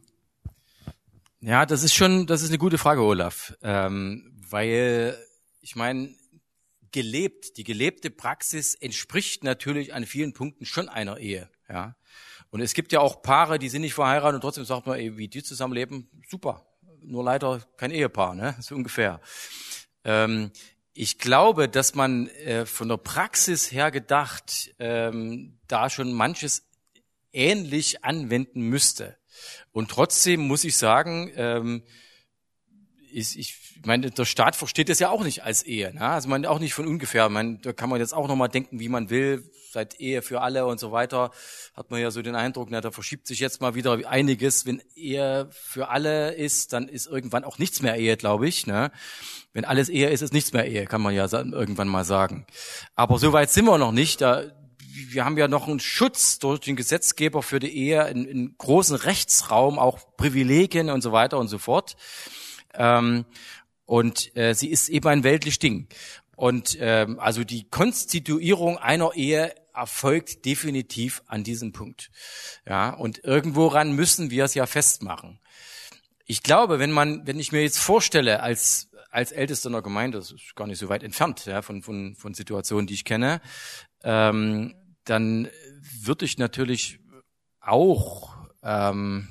Ja, das ist schon, das ist eine gute Frage, Olaf, ähm, weil ich meine, gelebt, die gelebte Praxis entspricht natürlich an vielen Punkten schon einer Ehe, ja. Und es gibt ja auch Paare, die sind nicht verheiratet und trotzdem sagt man, ey, wie die zusammenleben, super, nur leider kein Ehepaar, ne, so ungefähr. Ähm, Ich glaube, dass man äh, von der Praxis her gedacht ähm, da schon manches ähnlich anwenden müsste. Und trotzdem muss ich sagen, ähm, ist, ich meine, der Staat versteht das ja auch nicht als Ehe, ne? Also man auch nicht von ungefähr. Man, da kann man jetzt auch nochmal denken, wie man will, seit Ehe für alle und so weiter. Hat man ja so den Eindruck, na, da verschiebt sich jetzt mal wieder einiges. Wenn Ehe für alle ist, dann ist irgendwann auch nichts mehr Ehe, glaube ich, ne? Wenn alles Ehe ist, ist nichts mehr Ehe, kann man ja irgendwann mal sagen. Aber so weit sind wir noch nicht. Da, wir haben ja noch einen Schutz durch den Gesetzgeber für die Ehe, einen, einen großen Rechtsraum, auch Privilegien und so weiter und so fort. Ähm, und äh, sie ist eben ein weltliches Ding. Und ähm, also die Konstituierung einer Ehe erfolgt definitiv an diesem Punkt. Ja, und irgendworan müssen wir es ja festmachen. Ich glaube, wenn man, wenn ich mir jetzt vorstelle, als als Ältester einer Gemeinde, das ist gar nicht so weit entfernt, ja, von von von Situationen, die ich kenne, ähm, dann würde ich natürlich auch, ähm,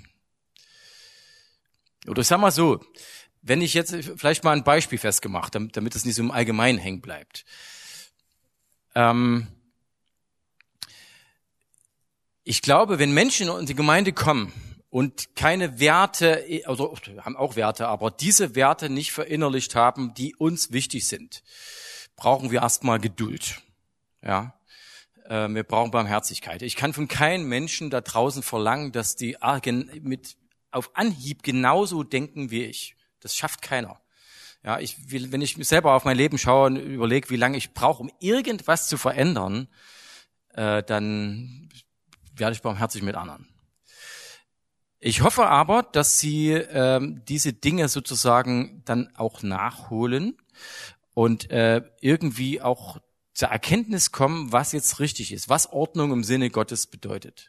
oder ich sag mal so, wenn ich jetzt vielleicht mal ein Beispiel festgemacht, damit, damit es nicht so im Allgemeinen hängen bleibt. Ähm, ich glaube, wenn Menschen in die Gemeinde kommen und keine Werte, also haben auch Werte, aber diese Werte nicht verinnerlicht haben, die uns wichtig sind, brauchen wir erstmal Geduld. Ja, äh, wir brauchen Barmherzigkeit. Ich kann von keinem Menschen da draußen verlangen, dass die mit auf Anhieb genauso denken wie ich. Das schafft keiner. Ja, ich will, wenn ich selber auf mein Leben schaue und überlege, wie lange ich brauche, um irgendwas zu verändern, äh, dann werde ich barmherzig mit anderen. Ich hoffe aber, dass Sie ähm, diese Dinge sozusagen dann auch nachholen und äh, irgendwie auch zur Erkenntnis kommen, was jetzt richtig ist, was Ordnung im Sinne Gottes bedeutet.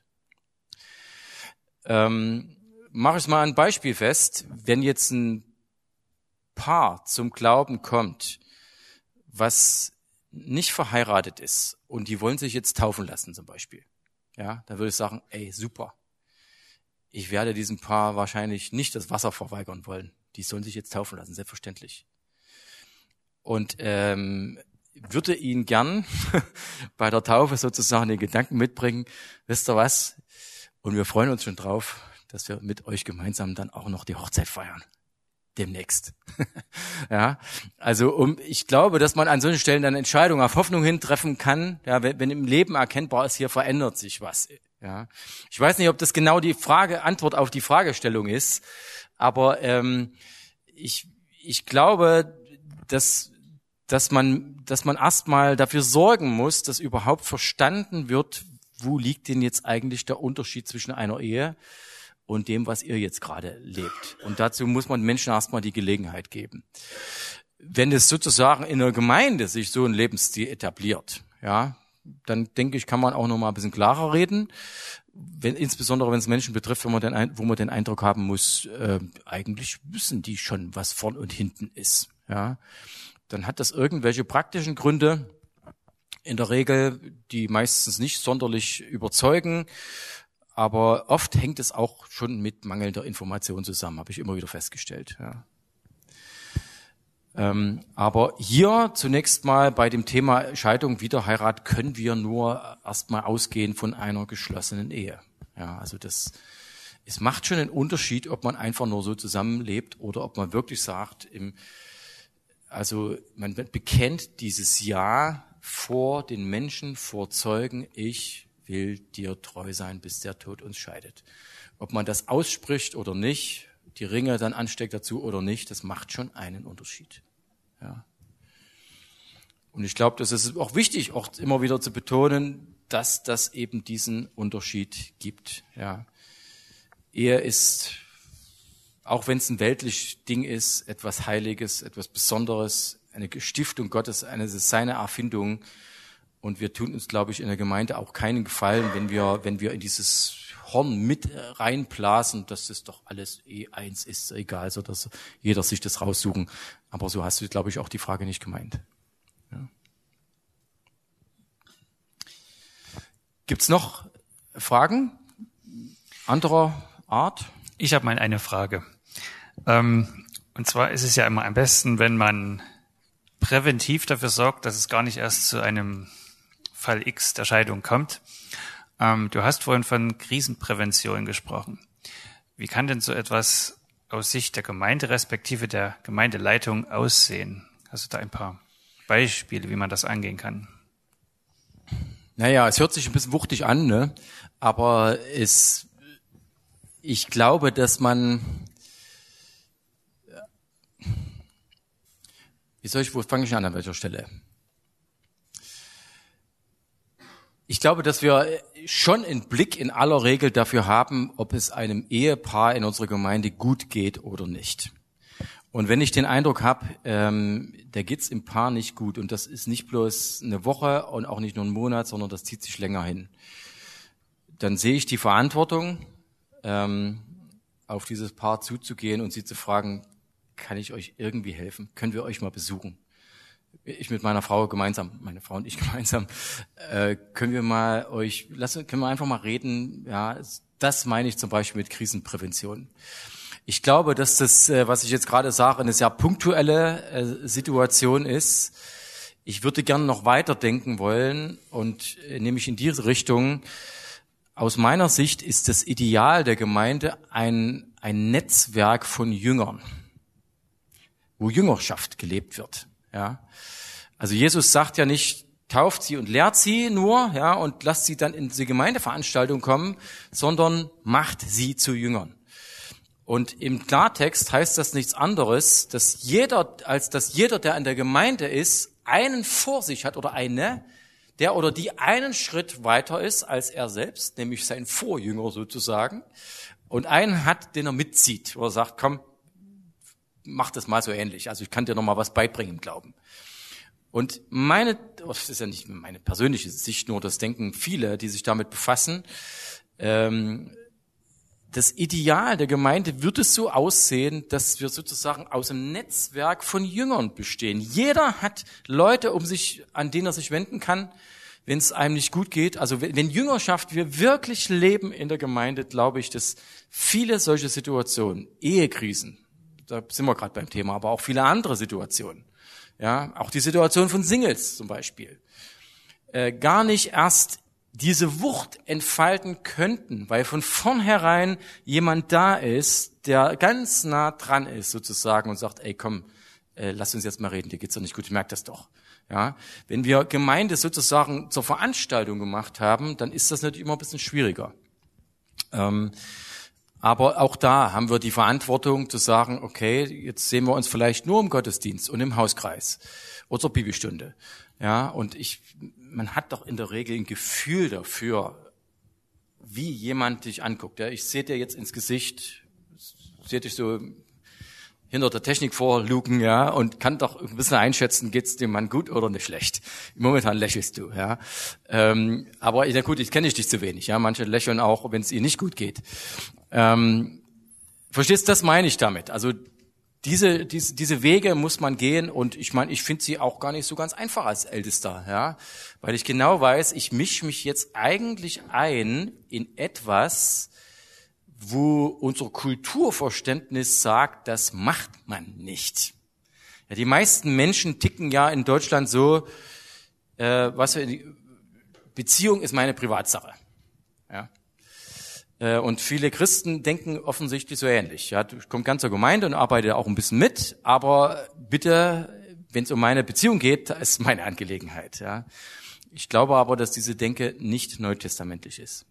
Ähm, mache ich mal ein Beispiel fest. Wenn jetzt ein Paar zum Glauben kommt, was nicht verheiratet ist und die wollen sich jetzt taufen lassen zum Beispiel, ja, da würde ich sagen, ey, super. Ich werde diesem Paar wahrscheinlich nicht das Wasser verweigern wollen. Die sollen sich jetzt taufen lassen, selbstverständlich. Und ähm, würde ihnen gern bei der Taufe sozusagen den Gedanken mitbringen, wisst ihr was? Und wir freuen uns schon drauf, dass wir mit euch gemeinsam dann auch noch die Hochzeit feiern. Demnächst. Ja, also um, ich glaube, dass man an solchen Stellen dann Entscheidungen auf Hoffnung hin treffen kann, ja, wenn, wenn im Leben erkennbar ist, hier verändert sich was. Ja, ich weiß nicht, ob das genau die Frage, Antwort auf die Fragestellung ist, aber ähm, ich, ich glaube, dass, dass man, dass man erstmal dafür sorgen muss, dass überhaupt verstanden wird, wo liegt denn jetzt eigentlich der Unterschied zwischen einer Ehe und dem, was ihr jetzt gerade lebt. Und dazu muss man Menschen erstmal die Gelegenheit geben. Wenn es sozusagen in einer Gemeinde sich so ein Lebensstil etabliert, ja, dann denke ich, kann man auch noch mal ein bisschen klarer reden. Wenn, insbesondere wenn es Menschen betrifft, wo man den, wo man den Eindruck haben muss, äh, eigentlich wissen die schon, was vorn und hinten ist. Ja, dann hat das irgendwelche praktischen Gründe, in der Regel, die meistens nicht sonderlich überzeugen. Aber oft hängt es auch schon mit mangelnder Information zusammen, habe ich immer wieder festgestellt. Ja. Ähm, aber hier zunächst mal bei dem Thema Scheidung, Wiederheirat können wir nur erstmal ausgehen von einer geschlossenen Ehe. Ja, also das, es macht schon einen Unterschied, ob man einfach nur so zusammenlebt oder ob man wirklich sagt, im, also man bekennt dieses Ja vor den Menschen, vor Zeugen, ich will dir treu sein, bis der Tod uns scheidet. Ob man das ausspricht oder nicht, die Ringe dann ansteckt dazu oder nicht, das macht schon einen Unterschied. Ja. Und ich glaube, das ist auch wichtig, auch immer wieder zu betonen, dass das eben diesen Unterschied gibt. Ja. Ehe ist, auch wenn es ein weltliches Ding ist, etwas Heiliges, etwas Besonderes, eine Stiftung Gottes, eine seine Erfindung. Und wir tun uns, glaube ich, in der Gemeinde auch keinen Gefallen, wenn wir, wenn wir in dieses Horn mit reinblasen, dass das doch alles eh eins ist, egal, so dass jeder sich das raussuchen. Aber so hast du, glaube ich, auch die Frage nicht gemeint. Ja. Gibt's noch Fragen anderer Art? Ich habe mal eine Frage. Ähm, und zwar ist es ja immer am besten, wenn man präventiv dafür sorgt, dass es gar nicht erst zu einem Fall X der Scheidung kommt. Ähm, du hast vorhin von Krisenprävention gesprochen. Wie kann denn so etwas aus Sicht der Gemeinde respektive der Gemeindeleitung aussehen? Hast du da ein paar Beispiele, wie man das angehen kann? Naja, es hört sich ein bisschen wuchtig an, ne? Aber es, ich glaube, dass man, wie soll ich, wo fange ich an, an welcher Stelle? Ich glaube, dass wir schon einen Blick in aller Regel dafür haben, ob es einem Ehepaar in unserer Gemeinde gut geht oder nicht. Und wenn ich den Eindruck habe, ähm, da geht's im Paar nicht gut und das ist nicht bloß eine Woche und auch nicht nur ein Monat, sondern das zieht sich länger hin, dann sehe ich die Verantwortung, ähm, auf dieses Paar zuzugehen und sie zu fragen, kann ich euch irgendwie helfen? Können wir euch mal besuchen? Ich mit meiner Frau gemeinsam, meine Frau und ich gemeinsam, äh, können wir mal euch, lassen, können wir einfach mal reden, ja, das meine ich zum Beispiel mit Krisenprävention. Ich glaube, dass das, äh, was ich jetzt gerade sage, eine sehr punktuelle äh, Situation ist. Ich würde gerne noch weiterdenken wollen und äh, nämlich in diese Richtung. Aus meiner Sicht ist das Ideal der Gemeinde ein, ein Netzwerk von Jüngern, wo Jüngerschaft gelebt wird. Ja, also Jesus sagt ja nicht, tauft sie und lehrt sie nur, ja, und lasst sie dann in die Gemeindeveranstaltung kommen, sondern macht sie zu Jüngern. Und im Klartext heißt das nichts anderes, dass jeder, als dass jeder, der in der Gemeinde ist, einen vor sich hat oder eine, der oder die einen Schritt weiter ist als er selbst, nämlich sein Vorjünger sozusagen, und einen hat, den er mitzieht oder sagt, komm, mach das mal so ähnlich. Also ich kann dir noch mal was beibringen im Glauben. Und meine, das ist ja nicht meine persönliche Sicht, nur das denken viele, die sich damit befassen, ähm, das Ideal der Gemeinde wird es so aussehen, dass wir sozusagen aus einem Netzwerk von Jüngern bestehen. Jeder hat Leute um sich, an denen er sich wenden kann, wenn es einem nicht gut geht. Also wenn Jüngerschaft wir wirklich leben in der Gemeinde, glaube ich, dass viele solche Situationen, Ehekrisen, da sind wir gerade beim Thema, aber auch viele andere Situationen, ja, auch die Situation von Singles zum Beispiel, äh, gar nicht erst diese Wucht entfalten könnten, weil von vornherein jemand da ist, der ganz nah dran ist sozusagen und sagt, ey komm, äh, lass uns jetzt mal reden, dir geht's doch nicht gut, ich merke das doch. Ja, wenn wir Gemeinde sozusagen zur Veranstaltung gemacht haben, dann ist das natürlich immer ein bisschen schwieriger. Ähm, aber auch da haben wir die Verantwortung zu sagen, okay, jetzt sehen wir uns vielleicht nur im Gottesdienst und im Hauskreis oder zur Bibelstunde. Ja, und ich, man hat doch in der Regel ein Gefühl dafür, wie jemand dich anguckt. Ja, ich sehe dir jetzt ins Gesicht, sehe dich so hinter der Technik vorlugen, ja, und kann doch ein bisschen einschätzen, geht's dem Mann gut oder nicht schlecht. Momentan lächelst du, ja. Ähm, aber ja gut, ich kenne dich zu wenig, ja. Manche lächeln auch, wenn es ihnen nicht gut geht. Ähm, verstehst du, das meine ich damit. Also diese diese diese Wege muss man gehen und ich meine, ich finde sie auch gar nicht so ganz einfach als Ältester, ja, weil ich genau weiß, ich mische mich jetzt eigentlich ein in etwas, wo unser Kulturverständnis sagt, das macht man nicht. Ja, die meisten Menschen ticken ja in Deutschland so, äh, was für, Beziehung ist meine Privatsache. Ja. Äh, und viele Christen denken offensichtlich so ähnlich. Ja, ich komme ganz zur Gemeinde und arbeite auch ein bisschen mit, aber bitte, wenn es um meine Beziehung geht, das ist meine Angelegenheit. Ja. Ich glaube aber, dass diese Denke nicht neutestamentlich ist.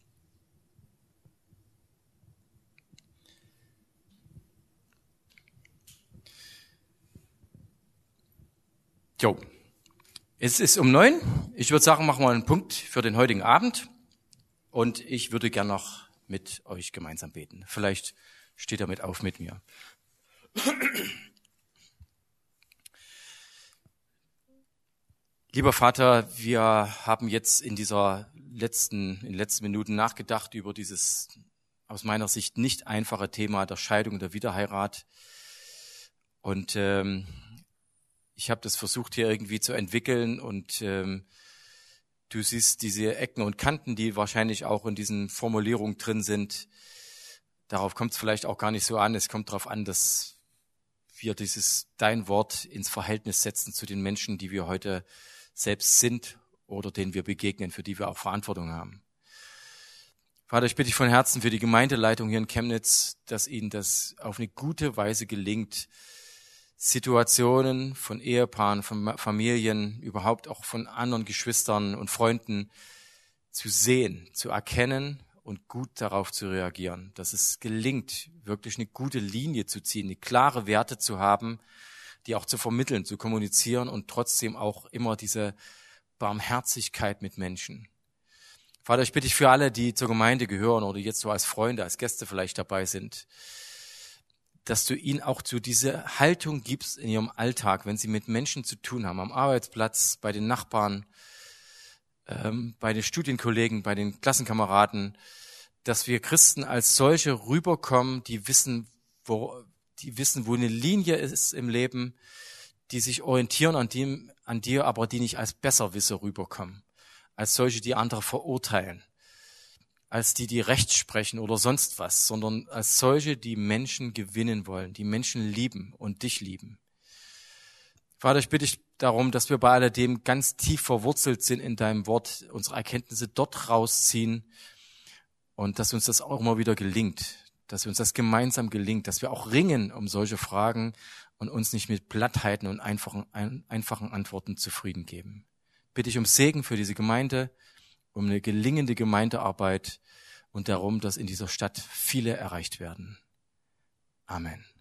Jo, es ist um neun. Ich würde sagen, machen wir einen Punkt für den heutigen Abend. Und ich würde gern noch mit euch gemeinsam beten. Vielleicht steht ihr mit auf mit mir. Lieber Vater, wir haben jetzt in dieser letzten, in den letzten Minuten nachgedacht über dieses aus meiner Sicht nicht einfache Thema der Scheidung und der Wiederheirat. Und ähm, ich habe das versucht hier irgendwie zu entwickeln und ähm, du siehst diese Ecken und Kanten, die wahrscheinlich auch in diesen Formulierungen drin sind. Darauf kommt es vielleicht auch gar nicht so an. Es kommt darauf an, dass wir dieses dein Wort ins Verhältnis setzen zu den Menschen, die wir heute selbst sind oder denen wir begegnen, für die wir auch Verantwortung haben. Vater, ich bitte dich von Herzen für die Gemeindeleitung hier in Chemnitz, dass ihnen das auf eine gute Weise gelingt, Situationen von Ehepaaren, von Familien, überhaupt auch von anderen Geschwistern und Freunden zu sehen, zu erkennen und gut darauf zu reagieren. Dass es gelingt, wirklich eine gute Linie zu ziehen, eine klare Werte zu haben, die auch zu vermitteln, zu kommunizieren und trotzdem auch immer diese Barmherzigkeit mit Menschen. Vater, ich bitte dich für alle, die zur Gemeinde gehören oder jetzt so als Freunde, als Gäste vielleicht dabei sind, dass du ihnen auch so diese Haltung gibst in ihrem Alltag, wenn sie mit Menschen zu tun haben, am Arbeitsplatz, bei den Nachbarn, ähm, bei den Studienkollegen, bei den Klassenkameraden, dass wir Christen als solche rüberkommen, die wissen, wo, die wissen, wo eine Linie ist im Leben, die sich orientieren an dem, an dir, aber die nicht als Besserwisser rüberkommen, als solche, die andere verurteilen, als die, die Recht sprechen oder sonst was, sondern als solche, die Menschen gewinnen wollen, die Menschen lieben und dich lieben. Vater, ich bitte dich darum, dass wir bei alledem ganz tief verwurzelt sind in deinem Wort, unsere Erkenntnisse dort rausziehen und dass uns das auch immer wieder gelingt, dass uns das gemeinsam gelingt, dass wir auch ringen um solche Fragen und uns nicht mit Plattheiten und einfachen, ein, einfachen Antworten zufrieden geben. Bitte ich um Segen für diese Gemeinde, um eine gelingende Gemeindearbeit und darum, dass in dieser Stadt viele erreicht werden. Amen.